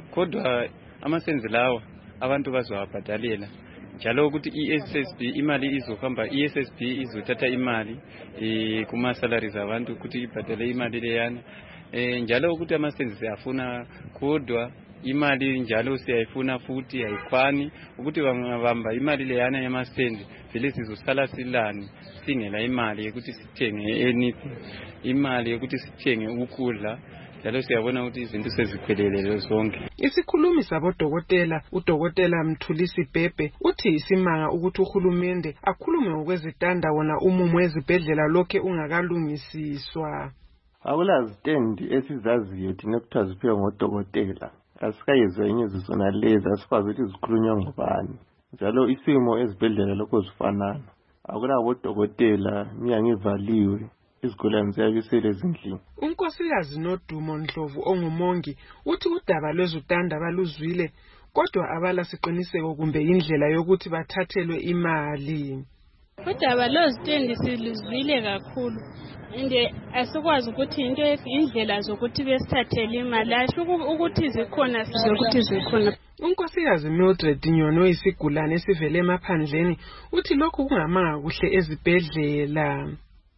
kodwa amasenzi lawa abantu bazowabhadalela njalo ukuthi i-S S B imali izohamba i-S S B izothatha imali eh kuma salaries abantu ukuthi ibhadale imali leyana eh njalo ukuthi amasenzi siyafuna kodwa imali njalo siyayifuna futhi ayikwani ukuthi bangabamba imali leyana yamasenzi vele sizosala silani singela imali ukuthi sithenge anything imali ukuthi sithenge ukudla njalo siyabona ukuthi izinto sezikhwelele zonke. Isikhulumi sabodokotela udokotela Mthulisi Bhebhe uthi isimanga ukuthi uhulumende akhulume ngokwezitanda wona umumo ezibhedlela lokhe ungakalungisiswa. Akulazitendi esizaziyo thina kuthiwa ziphiwe ngodokotela. Asikayezwa enye zizona lezi asikwazi ukuthi zikhulunywa ngobani. Njalo isimo ezibhedlela lokho zifanana. Akulabodokotela miyango ivaliwe. Izigulane ziyabisele ezindlini. Unkosikazi Nodumo Ndlovu ongumongi uthi udaba lwezitanda baluzwile kodwa abala siqiniseko kumbe indlela yokuthi bathathelwe imali. Udaba lwezitenda siluzwile kakhulu inde asikwazi ukuthi into indlela zokuthi besithathele imali asho ukuthi zikhona zokuthi zikhona. Unkosikazi Mildred Nyono isigulane esivele emaphandleni uthi lokhu kungamanga kuhle ezibhedlela.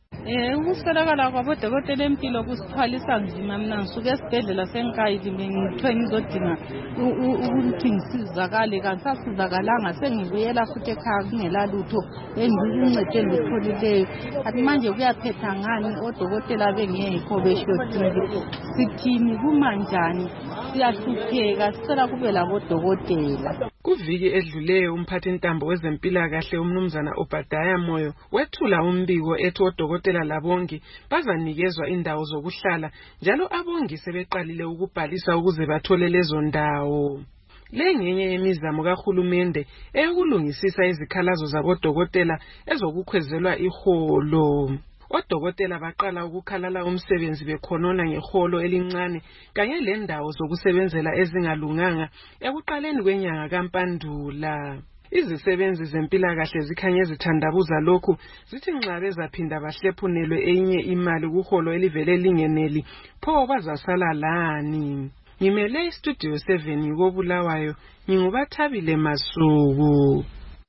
Eh ukuswelakala kwabodokotela empilo kusithwalisa nzima. Mina ngisuke esibhedlela senkayile ngithiwe ngizodinga ukuthi ngisizakale kanti sasizakalanga sengibuyela futhi ekhaya kungela lutho engikuncede ngitholileyo. Kanti manje kuyaphetha ngani odokotela bengekho beshotile. Sithini kumanjani siyahlupheka sicela kube labodokotela. Kuviki edluleyo umphathi ntambo wezempilakahle umnumzana Obadiah Moyo wethula umbiko ethi odokotela labongi bazanikezwa indawo zokuhlala njalo abongi sebeqalile ukubhalisa ukuze bathole lezo ndawo. Le ngenye yemizamo kahulumende eyokulungisisa izikhalazo zabodokotela ezokukhwezelwa iholo. Odokotela baqala ukukhalala umsebenzi bekhonona ngeholo elincane kanye lendawo zokusebenzela ezingalunganga ekuqaleni kwenyanga kaMpandula. Izisebenzi zempilakahle zikhanye zithandabuza lokhu zithi nxa bezaphinda bahlephunelwe enye imali kuholo elivele lingeneli pho bazasala lani. Ngimele istudio seven koBulawayo ngingubathabile Masuku.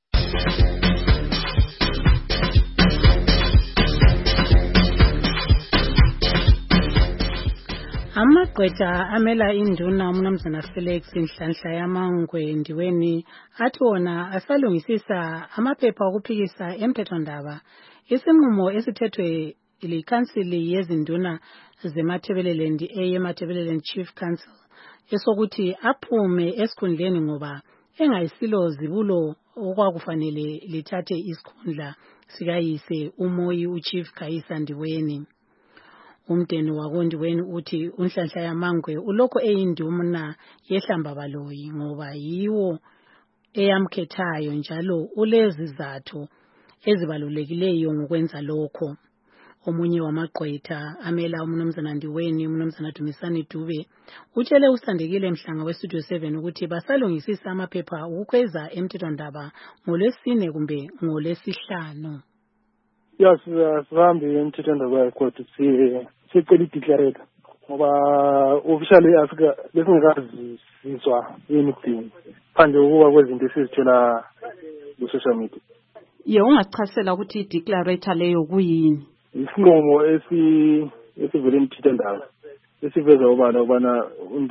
Amagqwetha amela induna umnumzana Felix Nhlanhla Yamangwe Ndiweni athi wona asalungisisa amaphepha okuphikisa emthethwandaba isinqumo esithethwe likhansili yezinduna zeMatabeleland eyeMatabeleland Chief Council esokuthi aphume esikhundleni ngoba engayisilo zibulo okwakufanele lithathe isikhundla sikayise uMoyi uChief Khayisa Ndiweni. Umdeni wakoNdiweni uthi uNhlanhla Yamangwe ulokho eyinduna yehlamba baloyi ngoba yiwo eyamkhethayo njalo ulezizathu ezibalulekileyo ngokwenza lokho. Omunye wamagqwetha amela umnumzana Ndiweni umnumzana Dumisani Dube utshele uSandekile Mhlanga weStudio seven ukuthi basalungisisa amaphepha ukukhweza emthethwandaba ngolwesine kumbe ngolwesihlanu. Yes, sihambe emthethwandaba yakho si sicela ideclarate ngoba officially Africa lesingakazi sizwa anything phandle ukuba kwezinto esizithola ku social media. Ye ungachasela ukuthi ideclarator leyo kuyini? Isinqumo esi esivele emthethwandaba esiveza ubana ubana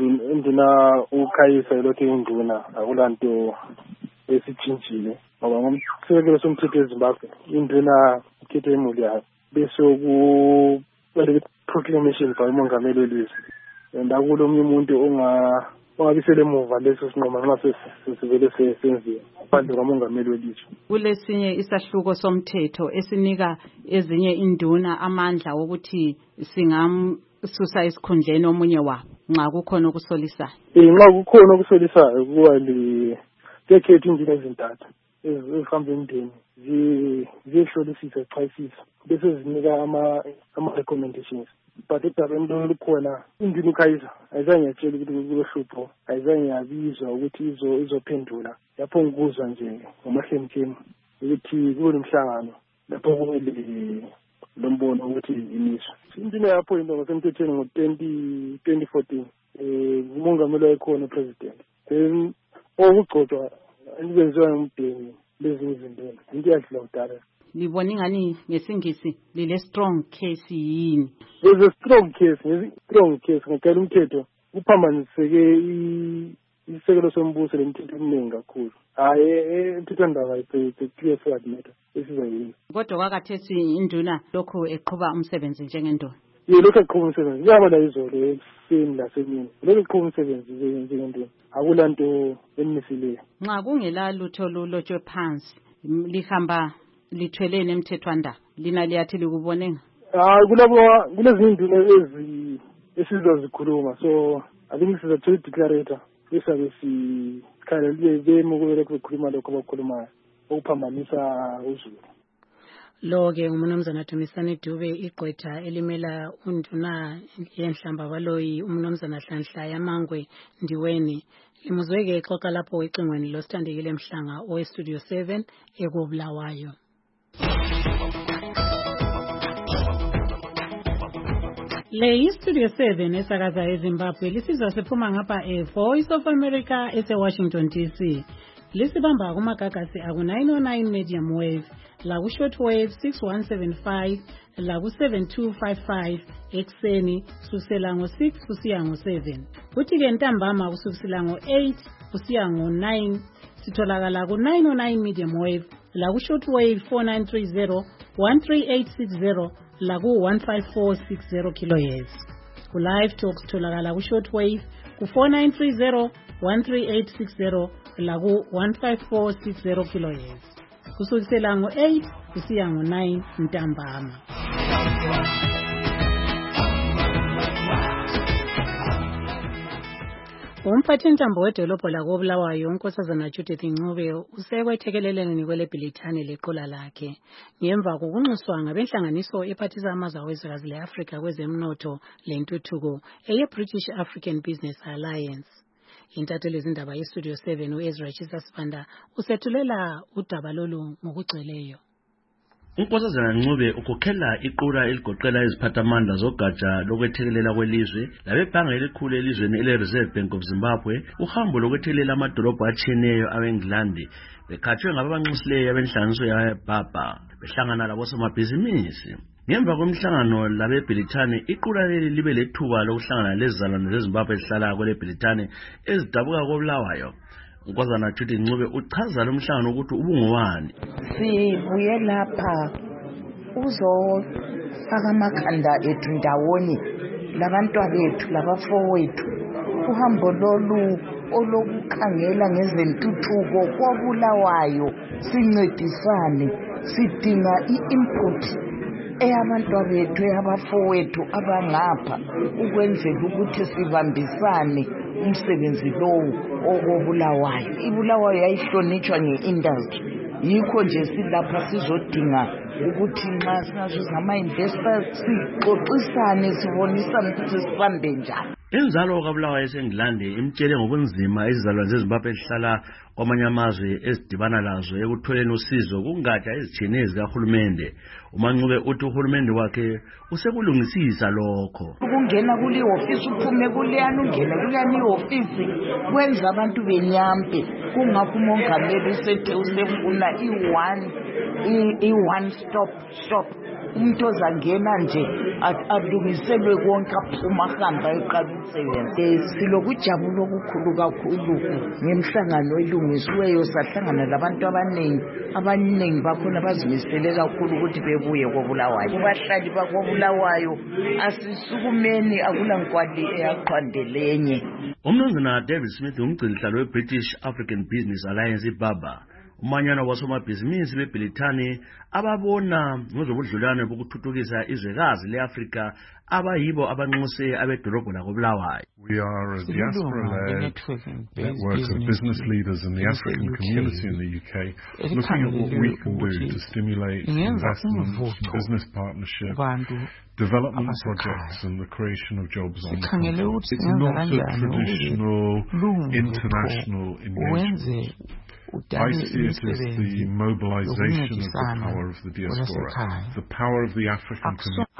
unduna uKhayisa elokhu induna akulanto esitshintshile ngoba ngomsekelo somthetho eZimbabwe induna ukhethe imuli yakhe bese ku proclamation by umongameli welizwe ndakulo omunye umuntu onga ongabisele emuva leso sinqoma noma sesivele senziwe phandle kwamongameli welizwe. Kulesinye isahluko somthetho esinika ezinye induna amandla wokuthi singamsusa esikhundleni omunye wabo nxa kukhona ukusolisayo. Eh nxa kukhona ukusolisayo kuba li dekhethe indlela ezintathu ezihamba endeni ziyehlolisisa zichayisisa bese zinika ama ama recommendations but ekugabeni lokukhona indina uKhayisa ayizange yatshela ukuthi kulohlupho ayizange yabizwa ukuthi izo izophendula lapho ngikuzwa nje ngomahlemkhemi ukuthi kube nomhlangano lapho kumele lombono ukuthi imiswa indina yapho into ngasemthethweni ngo twenty fourteen eh umongameli wayekhona president then okugcotshwa enziwa ngumdeni lezinye izinto into yakhe lokudala. Libona ingani ngesingisi lile strong case yini? There's a strong case, a strong case ngicela umthetho uphambaniseke isekelo sombuso lemthetho eminingi kakhulu. Hayi emthethwandaba it's a clear fact matter. Esizayini. Kodwa kwakathethi induna lokho eqhubha umsebenzi njengendona. Ye lokho eqhubha umsebenzi. Ngiyaba la izolo ekseni lasemini. Lokho eqhubha umsebenzi njengendona. Akulanto emisileyo. Nxa kungela lutho lulotshwe phansi lihamba lithwelene emthethwandaba lina liyathi likubonenga. Hayi kulabo kulezinye induna ezi esizozikhuluma so I think sizathola ideclarator esabe sikhala liye bemo kubele kukhuluma lokho abakhulumayo okuphambanisa uzulu. Lo-ke umnumzana Dumisani Dube igqwetha elimela unduna yenhlamba baloyi umnumzana Nhlanhla Yamangwe Ndiweni limuzweke exoxa lapho ecingweni loSithandekile Mhlanga oweStudio seven ekoBulawayo. Le iStudio seven esakaza eZimbabwe lisizwa siphuma ngapha eVoice of America eseWashington D C. lisibamba kumagagasi aku nine oh nine medium wave, laku short wave six one seven five, laku seven two five five ekseni kusukela ngo six kusiya ngo seven. Kuthi ke ntambama kusukela ngo eight kusiya ngo nine sitholakala ku nine oh nine medium wave, laku short wave four nine three zero, one three eight six zero, laku one five four six zero kilohertz. Ku live talk sitholakala ku short wave ku four nine three zero, one three eight six zero, laku one five four six zero kilohertz. Kusukela ngo eight kusiya ngo nine ntambama. Umphathintambo wedolobho lakoBulawayo uNkosazana Judith Ncube usekwethekeleleni kwele Bhilithane lequla lakhe ngemva kokunxuswa ngabenhlanganiso ephathisa amazwe awezwekazi leAfrika kwezemnotho lentuthuko eye British African Business Alliance. Intatheli izindaba yeStudio seven uEzra Chisasibanda usethulela udaba lolu ngokugcweleyo. uNkosazana Ncube ukhokhela iqula eligoqela iziphathamandla zogatsha lokwethekelela kwelizwe labebhange elikhulu elizweni ele-Reserve Bank of Zimbabwe uhambo lokwethekelela amadolobho atshiyeneyo aweNgilandi bekhatshwe ngababanxusileyo abenhlanganiso yaBaba behlangana labosomabhizinisi. Ngemva komhlangano labeBhilithane iqula leli libe lethuba lokuhlangana lezizalwane zeZimbabwe ezihlala kwele Bhilithane ezidabuka koBulawayo. uNkosazana Judith Ncube uchaza lo mhlangano ukuthi ubungowani. Sibuye lapha uzofaka amakhanda ethu ndawonye labantwa bethu labafowethu uhambo lolu olokukhangela ngezentuthuko koBulawayo sincedisane sidinga i-input eyabantwa bethu eyabafowethu abangapha ukwenzela ukuthi sibambisane umsebenzi lowo okoBulawayo. iBulawayo yayihlonitshwa nge-industry yikho nje silapha sizodinga ukuthi nxa singazuza ama-investors sixoxisane sibonisane ukuthi sibambe njani. Inzalo kaBulawayo eseNgilandi imtshele ngobunzima izizalwane zeZimbabwe ezihlala kwamanye amazwe ezidibana lazo ekutholeni usizo kungatsha ezitshiyeneyo zikahulumende. uMancube uthi uhulumende wakhe usekulungisisa lokho. Ukungena kule office uphume kuleyana ungena kuleyana ioffice kwenza abantu benyampe kungakho umongameli usethe usefuna i-one i-one stop shop umuntu ozangena nje alungiselwe konke aphuma ahamba eqala umsebenzi. Silokujabulo okukhulu kakhulu ngemhlangano elungisiweyo sahlangana labantu abaningi abaningi bakhona bazimisele kakhulu ukuthi bebuye koBulawayo. Kubahlali bakoBulawayo asisukumeni akulankwali eyaqhandelenye. uMnumzana David Smith umgcinihlalo weBritish African Business Alliance iBaba umanyano wasomabhizinisi beBhilithane ababona ngezobudlelwane bokuthuthukisa izwekazi leAfrika abayibo abanxuse abedolobho lakoBulawayo. We are a diaspora-led network of business leaders in the African community in the U K looking at what we can do to stimulate investment, business partnership, development projects and the creation of jobs on the continent. It's not a traditional international engagement. I see it as the mobilization of the power of the diaspora, the power of the African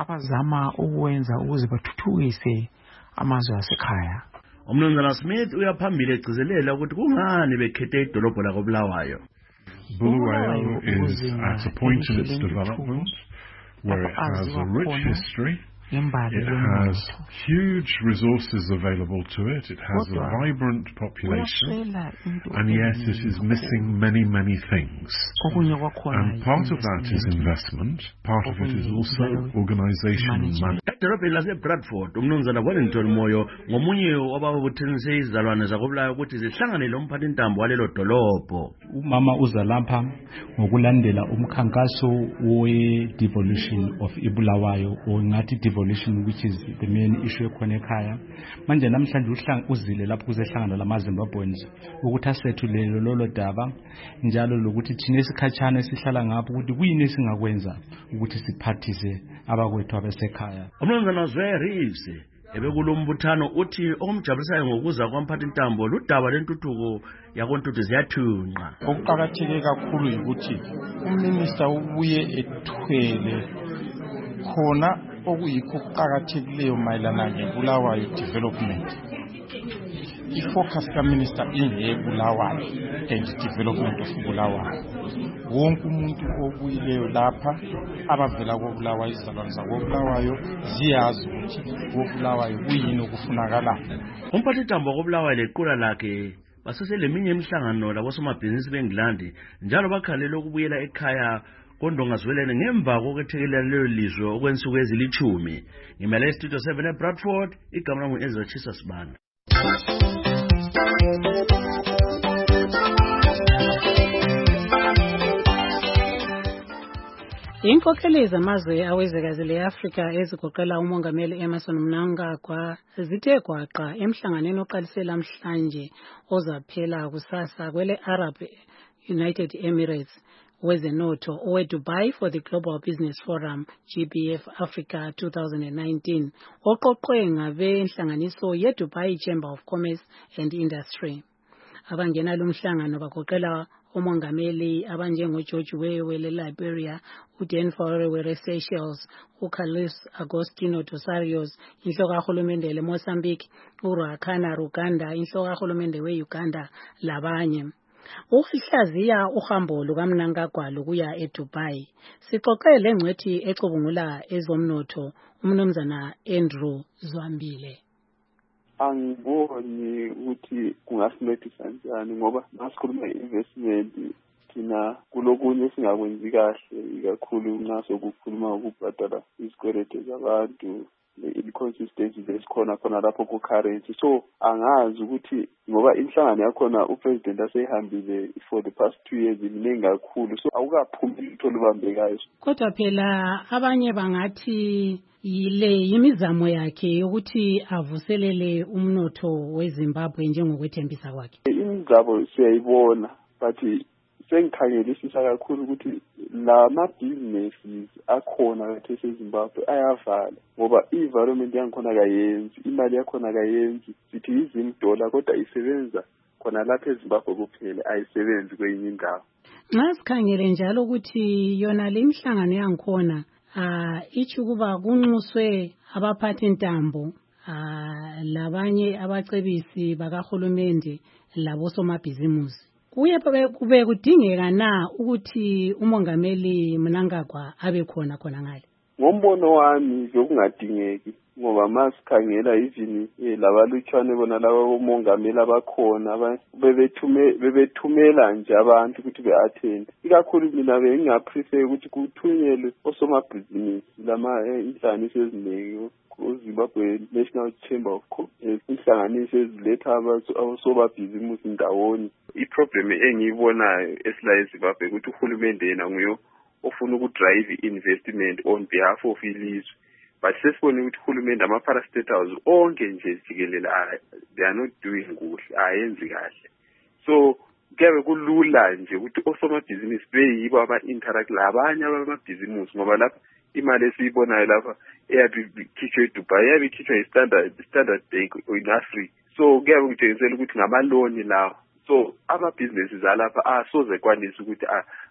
community. uMnumzana Smith uyaphambili egcizelela ukuthi kungani bekhethe idolobho lakoBulawayo. Bulawayo is at a point in its development where it has a rich history. It has huge resources available to it. It has a vibrant population. And yes, it is missing many, many things. And part of that is investment. Part of it is also organization and management. Edolobheni laseBradford uMnumzana Wellington Moyo ngomunye wababuthenise izizalwane zakoBulawayo ukuthi zihlangane lomphathintambo walelo dolobho. Umama uza lapha ngokulandela umkhankaso we-devolution of iBulawayo ongathi devolution, which is the main issue ekhona ekhaya. Manje namhlanje uhlanga uzile lapho kuzehlangana lamaZimbabweans ukuthi asethulele lolo daba njalo lokuthi thina esikhatshana esihlala ngapho ukuthi kuyini singakwenza ukuthi siphathise abakwethu abasekhaya. uMnumzana Zwe Reeves ebekulombuthano uthi okumjabulisayo ngokuza kwamphathintambo ludaba lentuthuko yakontuthu ziyathunqa. Okuqakatheke kakhulu ukuthi uMinister ubuye ethwele khona okuyikho kuqakathekileyo mayelana ngeBulawayo development. i-focus kaminister ingeyebulawayo and development of Bulawayo. Wonke umuntu obuyileyo lapha abavela koBulawayo izizalwane zakoBulawayo ziyazi ukuthi koBulawayo kuyini okufunakalayo. Umphathintambo koBulawayo lequla lakhe baseseleminye imihlangano labosomabhizinisi b'Engilandi njalo bakhalele ukubuyela ekhaya kondongazwelene ngemva kokwethekelela lelo lizwe okwensuku ezilithumi. Ngimele estudio seven eBradford, igama lami Ezra Chisa Sibanda. Inkokheli zamazwe awezwekazi le-Afrika ezigoqela umongameli Emmerson Mnangagwa zithe gwaqa emhlanganweni oqalisela namhlanje ozaphela kusasa kwele Arab United Emirates wezenotho oweDubai for the Global Business Forum G B F Africa twenty nineteen oqoqwe ngabenhlanganiso yeDubai Chamber of Commerce and Industry. Abangena lo mhlangano bagoqela umongameli abanjengo George Weah le-Liberia, uDan Faure we-Seychelles, uCarlos Agostinho dos Santos inhloko kahulumende leMozambique, uRuacana Ruganda inhloko kahulumende we-Uganda labanye. Ukuhlaziya uhambo lukaMnangagwa lokuya eDubai. Sixoxe lengcwethi ecubungula ezomnotho umnumzana Andrew Zwambile. Angiboni ukuthi kungasincedisa njani ngoba masikhuluma investment thina kulokunye singakwenzi kahle kakhulu nxa sokukhuluma ukubhadala izikweletu zabantu inconsistencies esikhona khona lapho ku currency. So angazi ukuthi ngoba inhlangano yakhona upresident asehambile for the past two years iminingi kakhulu, so awukaphumi litho lubambekayo. Kodwa phela abanye bangathi yile yimizamo yakhe ukuthi avuselele umnotho weZimbabwe njengokwethembisa kwakhe. Imizamo siyayibona but sengikhangelisisa kakhulu ukuthi la ma-businesses akhona kathi eSezimbabwe ayavala ngoba i-environment yankhona kayenzi, imali yakhona kayenzi, sithi izimdola kodwa isebenza khona lapha eZimbabwe kuphela, ayisebenzi kwenye indawo. Nxa sikhangele njalo ukuthi yona le mihlangano yankhona ah ithi kuba kunxuswe abaphathi ntambo ah labanye abacebisi bakahulumende labosomabhizimusi. Kuye kube kudingeka na ukuthi umongameli Mnangagwa abe khona khona ngale? Ngombono wami zokungadingeki ngoba masikhangela even labalutshwane bona laba umongameli abakhona bebethume bebethumela nje abantu ukuthi beattend. Ikakhulu mina bengingaprefer ukuthi kuthunyelwe osomabhizinisi lama inhlanganiso eziningi uZimbabwe National Chamber of Commerce inhlanganiso eziletha abasobabhizinisi ndawonye. I-problem engiyibonayo esila eZimbabwe ukuthi uhulumende yena nguyo ofuna ukudrive investment on behalf of ilizwe, but sesibone ukuthi uhulumende ama-parastatals onke nje jikelele they are not doing kuhle, ayenzi kahle. So kuyabe kulula nje ukuthi osomabhizinisi beyibo aba-interact labanye abamabhizinisi ngoba lapha imali esiyibonayo lapha eyabikhitshwe eDubai yabikhitshwa yi-standard standard bank in Africa. So kuyabe kutshengisela ukuthi ngamaloni lawo. So ama-businesses zalapha asoze kwanisa ukuthi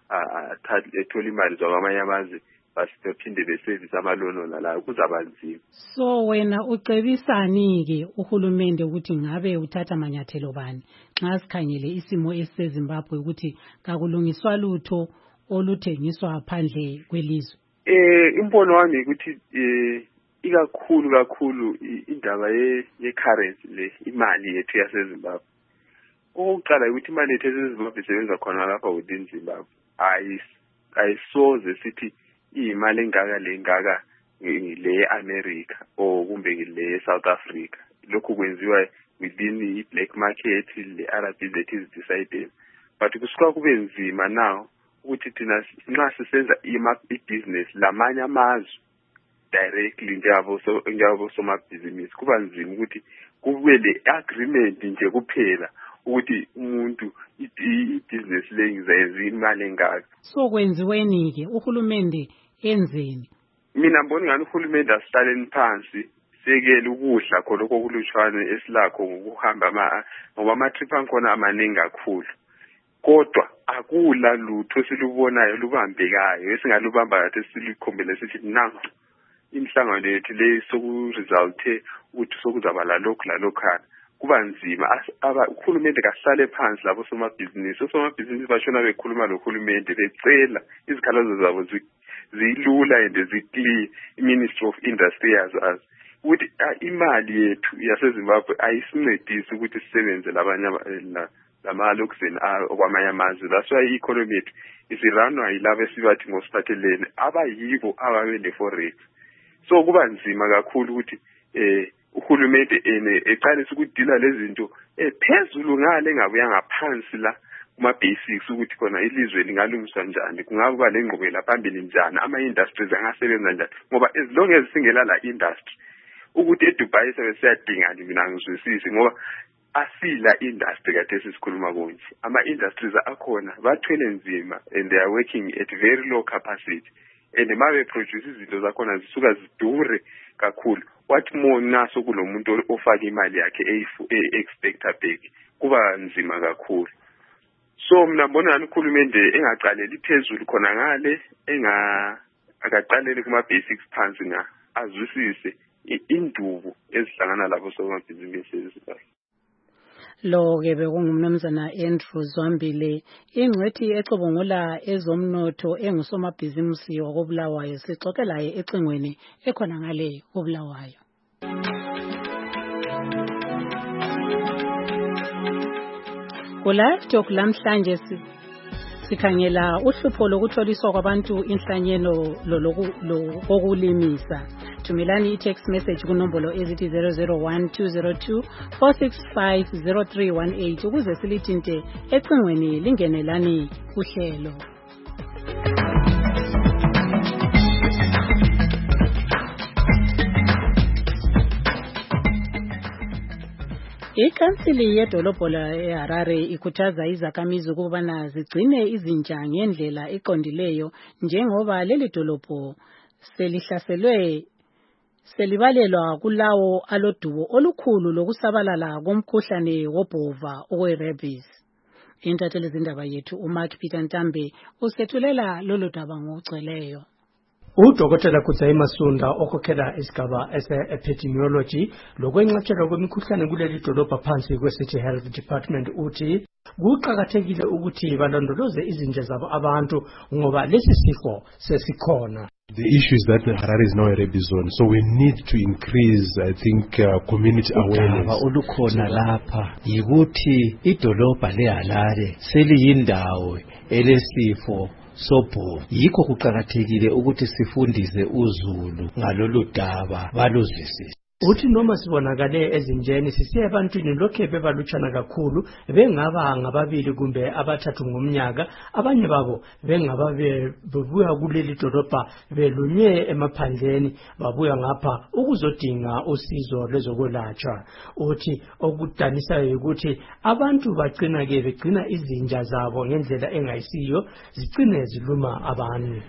athole imali zakwamanye amazwe basiphinde besevise amalono nalayo kuzaba nzima. So wena ucebisani-ke uhulumende ukuthi ngabe uthatha manyathelo bani nxa sikhangele isimo esiseZimbabwe ukuthi kakulungiswa lutho oluthengiswa phandle kwelizwe? Eh imbono wami ukuthi eh ikakhulu kakhulu indaba ye-currency le imali yethu yaseZimbabwe. Okokuqala ukuthi imali yethu yaseZimbabwe isebenza khona lapha within Zimbabwe. Ayisoze sithi imali engaka le ngaka ngile America o kumbe ngile South Africa. Lokho kwenziwa within i-black market le Arab that is decided. But kusuka kube nzima now ukuthi thina nxa sisenza i-business lamanye amazwe directly njalo so njalo somabhizinisi kuba nzima ukuthi kube le agreement nje kuphela ukuthi umuntu i-business le ngizayenza imali engaka. So kwenziweni ke uhulumende enzeni? Mina mbona ngani uhulumende asihlaleni phansi sekele ukudla khona kokulutshwane esilakho ngokuhamba ama ngoba ama-trip ankhona amaningi kakhulu. Kodwa akula lutho silubonayo lubambekayo esingalubamba kathi silikhombele sithi nangu imhlangano yethu le sokuresulthe ukuthi sokuzaba la lokhu la lokhana kuba nzima. Uhulumende kahlale phansi lapho somabhizinisi osomabhizinisi bashona bekhuluma nohulumende becela izikhalazo zabo zilula and ziclear. iMinistry of Industry yazo azi ukuthi imali yethu yaseZimbabwe ayisincedisi ukuthi sisebenze labanye lamalokuzeni kwamanye amazwe. That's why i-economy yethu isiranwa yilabo esibathi ngosiphathelene abayibo ababe ne-forex. So kuba nzima kakhulu ukuthi eh uhulumende ene eqalisa ukudila lezi zinto ephezulu ngale engabuya ngaphansi la kuma basics ukuthi khona ilizwe lingalungiswa njani, kungaba lengqubela phambili njani, ama industries angasebenza njani, ngoba as long as singela la industry ukuthi eDubai sebesiyadingana mina ngizwisisi ngoba asila industry kade sisikhuluma konje. Ama industries akhona bathwele nzima and they are working at very low capacity and mabe produce izinto zakhona zisuka zidure kakhulu. What more naso kulomuntu ofaka imali yakhe e-expecta back kuba nzima kakhulu. So mina mbona uhulumende engaqaleli phezulu khona ngale enga akaqaleli kuma basics phansi nga azwisise indubu ezihlangana lapho somabhizinisi ezibala. Lo ke bekungumnumzana Andrew Zwambile, ingcwethi ecubungula ezomnotho engusomabhizinisi wakobulawayo, sixoxelayo ecingweni ekhona ngale kobulawayo. Ku-Live Talk lamhlanje sikhangela uhlupho lokutholiswa kwabantu inhlanyelo lokulimisa. Thumelani i-text message kunombolo ezithi zero zero one two zero two four six five zero three one eight ukuze silithinte ecingweni lingenelani uhlelo. Ikhansili yedolobho eHarare ikhuthaza izakhamizi ukubana zigcine izinja ngendlela eqondileyo njengoba leli dolobho selihlaselwe selibalelwa kulawo alodubo olukhulu lokusabalala komkhuhlane wobhova okwe-rabies. Intatheli zindaba yethu uMark Peter Ntambe usethulela lolu daba ngokugcweleyo. Udokotela Kutsayi Masunda okhokhela isigaba ese-epidemiology lokwenqatshelwa kwemikhuhlane kuleli dolobha phansi kwe-City Health Department uthi kuqakathekile ukuthi balondoloze izinja zabo abantu ngoba lesi sifo sesikhona. The issue is that Harare is now a rabies zone, so we need to increase, I think, uh, community awareness. Udaba olukhona lapha yikuthi idolobha leHarare seliyindawo elesifo sobho. Yikho kuqakathekile ukuthi sifundise uZulu ngalolu daba baluzwisise. Uthi noma sibonakale ezinjeni sisiya ebantwini lokhe bebalutshana kakhulu, bengaba ngababili kumbe abathathu ngomnyaka, abanye babo bengaba bebuya kuleli dolobha belunywe emaphandleni babuya ngapha ukuzodinga usizo lwezokwelatshwa. Uthi okudanisayo ukuthi abantu bagcina ke begcina izinja zabo ngendlela engayisiyo zigcine ziluma abantu.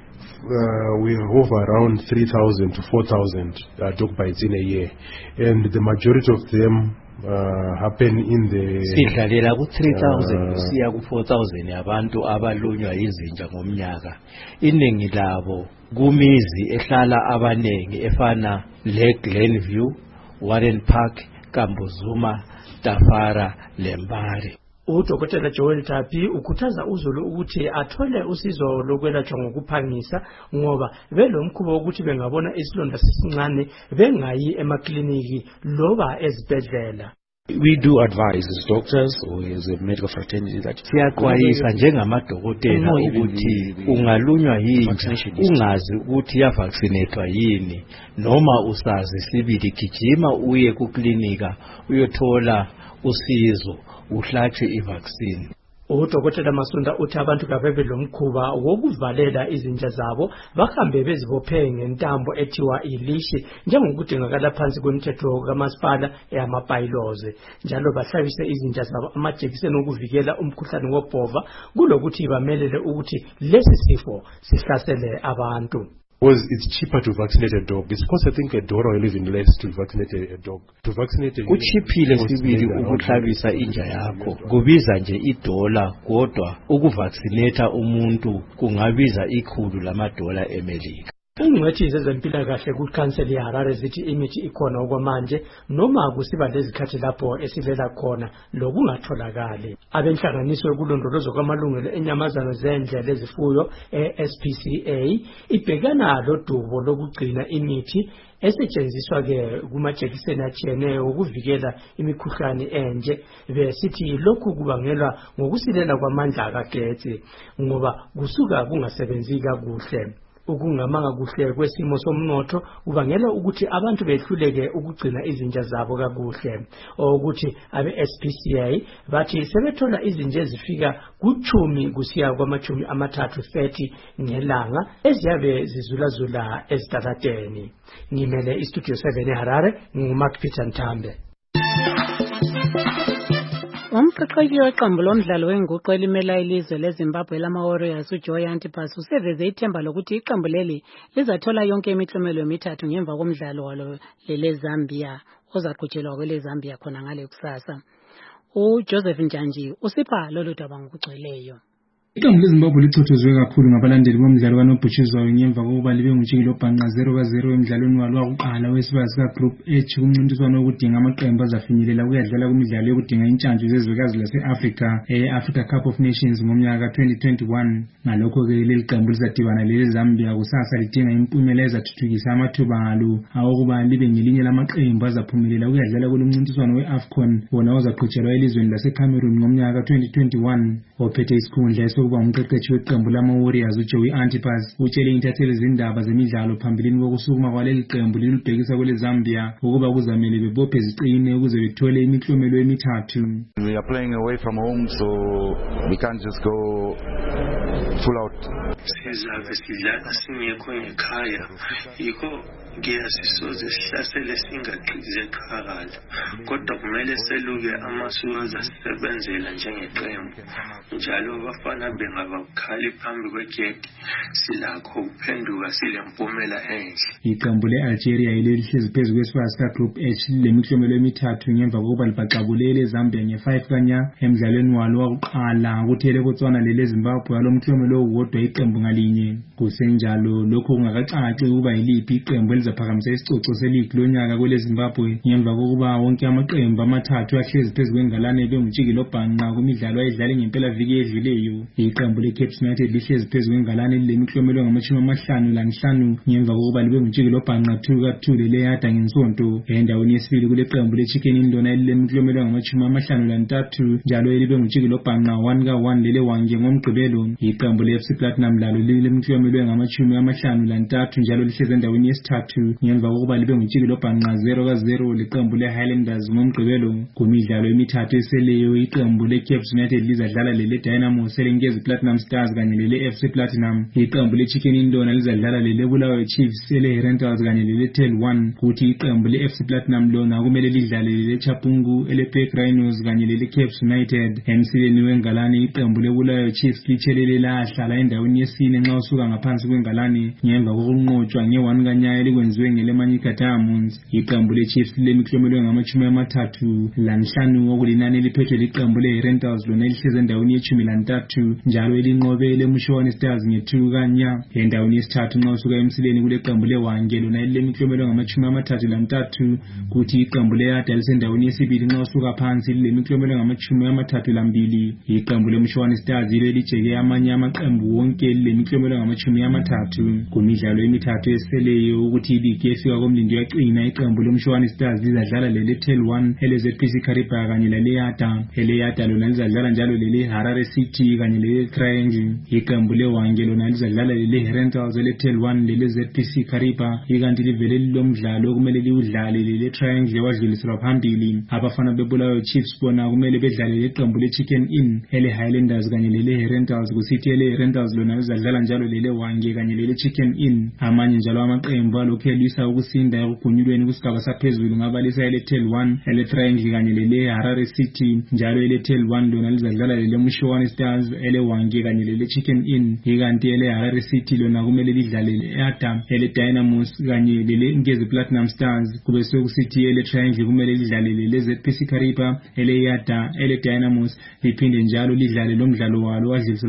Uh, we have around three thousand to four thousand uh, dog bites in a year, and the majority of them uh, happen in the sidlalela ku three thousand kusiya ku four thousand abantu abalunywa izinja ngomnyaka. Iningi labo kumizi ehlala abanengi efana le Glenview, Warren Park, Kambuzuma, Tafara, Lembari. Udokotela Joel Tapi ukhuthaza uZulu ukuthi athole usizo lokwelatshwa ngokuphangisa ngoba belomkhubo ukuthi bengabona isilonda sisincane bengayi emakliniki loba ezibhedlela. We do advise as doctors or as a medical fraternity that siyaxwayisa njengamadokotela ukuthi ungalunywa yini ungazi ukuthi ya vaccinatwa yini noma usazi sibili gijima uye ku klinika uyothola usizo uhlatshwe ivaccine. Udokotela Masunda uthi abantu kabebe lomkhuba wokuvalela izinja zabo bahambe bezibophe ngentambo ethiwa ilishi njengokudingakala phansi kwemithetho kamasipala eyama-bylaws, njalo bahlabise izinja zabo amajekiseni okuvikela umkhuhlane wobhova kulokuthi bamelele ukuthi lesi sifo sihlasele abantu. Because it's cheaper to vaccinate a dog. It's cost I think a dollar or even less to vaccinate a, a dog. To vaccinate a kuchiphile sibili ukuhlabisa inja yakho. Kubiza nje idola kodwa ukuvaccinate umuntu kungabiza ikhulu lamadola eMelika. Ungwethi zezempilakahle kukhanseli yaHarare zithi imithi ikhona okwamanje noma kusiba lezikhathi lapho esilela khona lokungatholakali. Abenhlanganiso yokulondolozwa kwamalungelo enyamazana zendle lezifuyo e-S P C A ibhekana lodubo lokugcina imithi esetshenziswa ke kumajekiseni atshiyeneyo ukuvikela imikhuhlane enje. Besithi lokhu kubangelwa ngokusilela kwamandla kagetsi ngoba kusuka kungasebenzi kakuhle. Ukungamanga kuhle kwesimo somnotho ubangela ukuthi abantu behluleke ukugcina izinja zabo kakuhle. Ukuthi abe-S P C A bathi sebethola izinja ezifika kuchumi kusiya kwamachumi amathathu thirty ngelanga eziyabe zizulazula ezitalateni. Ngimele istudio seven eHarare, nguMark Peter Ntambe. Umqeqeshi weqembu lomdlalo wenguqu elimela ilizwe leZimbabwe lama-Warriors uJoy Antipas useveze ithemba lokuthi iqembu leli lizathola yonke imiklomelo emithathu ngemva komdlalo walo leleZambia ozaqhutshelwa kweleZambia khona ngale kusasa. uJoseph Njanji usipha lolu daba ngokugcweleyo. Iqembu leZimbabwe lichothozwe kakhulu ngabalandeli bomdlalo kaNobhutshuzwayo ngemva kokuba libe ngutshiki lobhanqa zero ka zero emdlalweni walo wakuqala wesibaya sika Group H kumncintiswano wokudinga amaqembu azafinyelela ukuyadlala kumidlalo yokudinga intshantshu zezwekazi lase-Africa e-Africa Cup of Nations ngomnyaka ka twenty twenty-one. Ngalokho-ke leli qembu lizadibana leleZambia kusasa lidinga impumela ezathuthukisa amathuba alo awokuba libe ngelinye lamaqembu azaphumelela ukuyadlala kulomncintiswano we-AFCON wona ozaqhutshelwa elizweni laseCameroon ngomnyaka ka twenty twenty-one. Ophethe isikhundla sokuba umqeqeshi weqembu lama-Warriors uJoey Antipas utshele intatheli zindaba zemidlalo phambilini kokusukuma kwaleli qembu lilubhekisa kweleZambia ukuba kuzamele bebophe ziqine ukuze bethole imiklomelo emithathu. We are playing away from home, so we can't just go full out. Sizabe sidlala singekho ekhaya yikho ngiyasisoze sihlasele singagqize qhakala kodwa kumele seluke amasu azasebenzela njengeqembu njalo bafana bengabakhali phambi kwegedi silakho ukuphenduka silempumela enhle. Iqembu le-Algeria ilelihlezi phezu kwesibaya sika Group H lemiklomelo emithathu ngemva kokuba libhaqabulele eZambia nge-five kanya emdlalweni walo wakuqala kuthele Botswana leleZimbabwe alomklomelo owodwa iqembu ngalinye. Kusenjalo lokho kungakacaci ukuba yiliphi iqembu elizaphakamisa isicoco seligi lonyaka kweleZimbabwe ngemva kokuba wonke amaqembu amathathu ahlezi phezu kwengalane bengutshiki lobhanqa kumidlalo ayidlale ngempela viki edluleyo. Iqembu leCape United lihlezi phezu kwengalane lilemiklomelo ngamashumi amahlanu lanhlanu ngemva kokuba libe ngutshiki lobhanqa two ka two leleyada ngensonto. Endaweni yesibili kule qembu leChicken Indona elilemiklomelo ngamashumi amahlanu lantathu njalo elibe ngutshiki lobhanqa one ka one lelewange ngomgqibelo. Iqembu le-F C Platinum lalo lilemiklomelo ngamashumi amahlanu lantathu njalo lihlezi endaweni yesithathu ngemva kokuba libe ngutshiki lobhanqa zero ka zero leqembu le-Highlanders ngomgqibelo. Kumidlalo emithathu eseleyo iqembu leCape United lizadlala lele Dynamos elenkezi Platinum Stars kanye lele F C Platinum. Iqembu leChicken Indona lizadlala lele Bulawayo Chiefs ele-Herentals kanye lele Tel one. Kuthi iqembu le-F C Platinum lona kumele lidlale lele Chapungu ele-Park Rhinos kanye lele Cape United. Emsileni wengalane iqembu le-Bulawayo Chiefs lichelele lahlala endaweni yesine nxa usuka ngaphansi kwengalane ngemva kokunqotshwa nge-one kanya elikwenziwe ngeleManyika Diamonds. Iqembu leChiefs lilemiklomelo ngamashumi amathathu lanhlanu okulinani eliphethwe liqembu le-Herentals lona elihlezi endaweni yetshumi lantathu njalo elinqobe eleMushwane Stars nge-two kanya. Endaweni yesithathu nxa usuka emsileni kule qembu leWange lona elilemiklomelo ngamashumi amathathu lantathu kuthi iqembu leYada lisendaweni yesibili nxa usuka phansi lilemiklomelo ngamashumi amathathu lambili. Iqembu leMushwane Stars yilo elijeke amanye amaqembu wonke lilemiklomelo ngamashumi amathathu. Kumidlalo emithathu eseleyo ukuthi iligi efika komlindo yaqina iqembu leMushwane Stars lizadlala lele Tel one ele-Z P C Kariba kanye leleYada. eleYada lona lizadlala njalo lele Harare City kanye lele Triangle. Iqembu leWange lona lizadlala lele Herentals ele-Tel one lele-Z P C Kariba ikanti livele lilomdlalo kumele liwudlale lele Triangle wadluliselwa phambili. Abafana beBulawayo Chiefs bona kumele bedlale leqembu leChicken Inn ele-Highlanders kanye lele Herentals kusithi ele-Herentals lona lizadlala njalo lele Wange kanye lele Chicken Inn. Amanye njalo amaqembu alokhu elwisa ukusinda ekugunyulweni kusigaba saphezulu ngabalisa ele-Tel one ele-Triangle kanye lele Harare City njalo ele-Tel one lona lizadlala lele Mushwane Stars ele-Wange kanye lele Chicken Inn ikanti ele-Harare City lona kumele lidlale le-Yada ele-Dynamos kanye lele Nkezi Platinum Stars kube sokusithi ele-Triangle kumele lidlale lele-Z P C Kariba ele-Yada ele-Dynamos liphinde njalo lidlale lomdlalo walo wadluliselwa phambili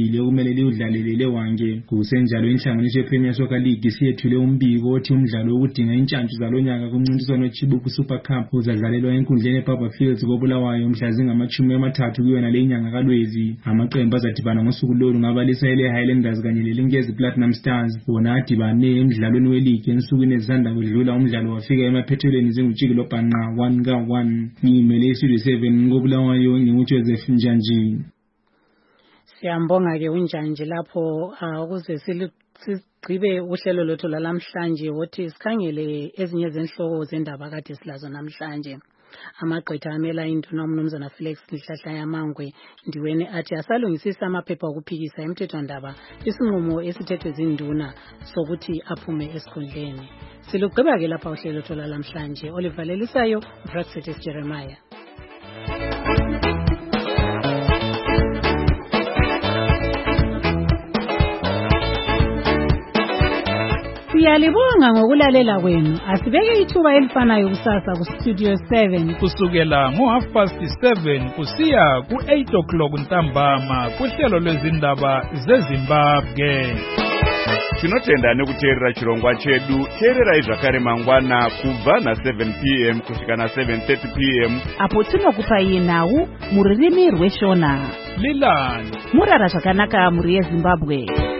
elibili okumele liwudlalele wange. Kusenjalo inhlanganiso yePremier Soccer League siyethule umbiko othi umdlalo wokudinga intshantshu zalonyaka kumncintiswano weChibuku Super Cup uzadlalelwa enkundleni eBaba Fields koBulawayo mhla zingamashumi amathathu kuyona le nyanga kaLwezi. Amaqembu azadibana ngosuku lolu ngabalisa ele Highlanders kanye leLinkezi Platinum Stars. Wona adibane emidlalweni weligi ensukwini ezisanda kudlula umdlalo wafika emaphethelweni zingutshiki lobhanqa one ka one. Ngimele Studio seven koBulawayo nginguJoseph Njanji. Siyambonga ke uNjanje lapho ukuze sigcibe uhlelo lothu lalamhlanje wothi sikhangele ezinye zenhloko zendaba kade silazo namhlanje. Amagqwetha amela induna uMnumzana Felix Lihlahla Yamangwe ndiweni athi asalungisisa amaphepha okuphikisa emthethwandaba isinqumo esithethwe zinduna sokuthi aphume esikhundleni. Silugqiba ke lapha uhlelo lothu lalamhlanje. Oliver Lelisayo, Brexit Jeremiah. Siyalibonga ngokulalela kwenu. Asibeke ithuba elifanayo kusasa ku Studio seven kusukela ngo half past seven kusiya ku eight o'clock ntambama kuhlelo lwezindaba zeZimbabwe. Tinotenda nekuteerera chirongwa chedu. Teerera izvakare mangwana kubva na seven p m kusvika na seven thirty p m apo tinokupa nhau muririmi rweshona. Lilani murara zvakanaka muri yeZimbabwe.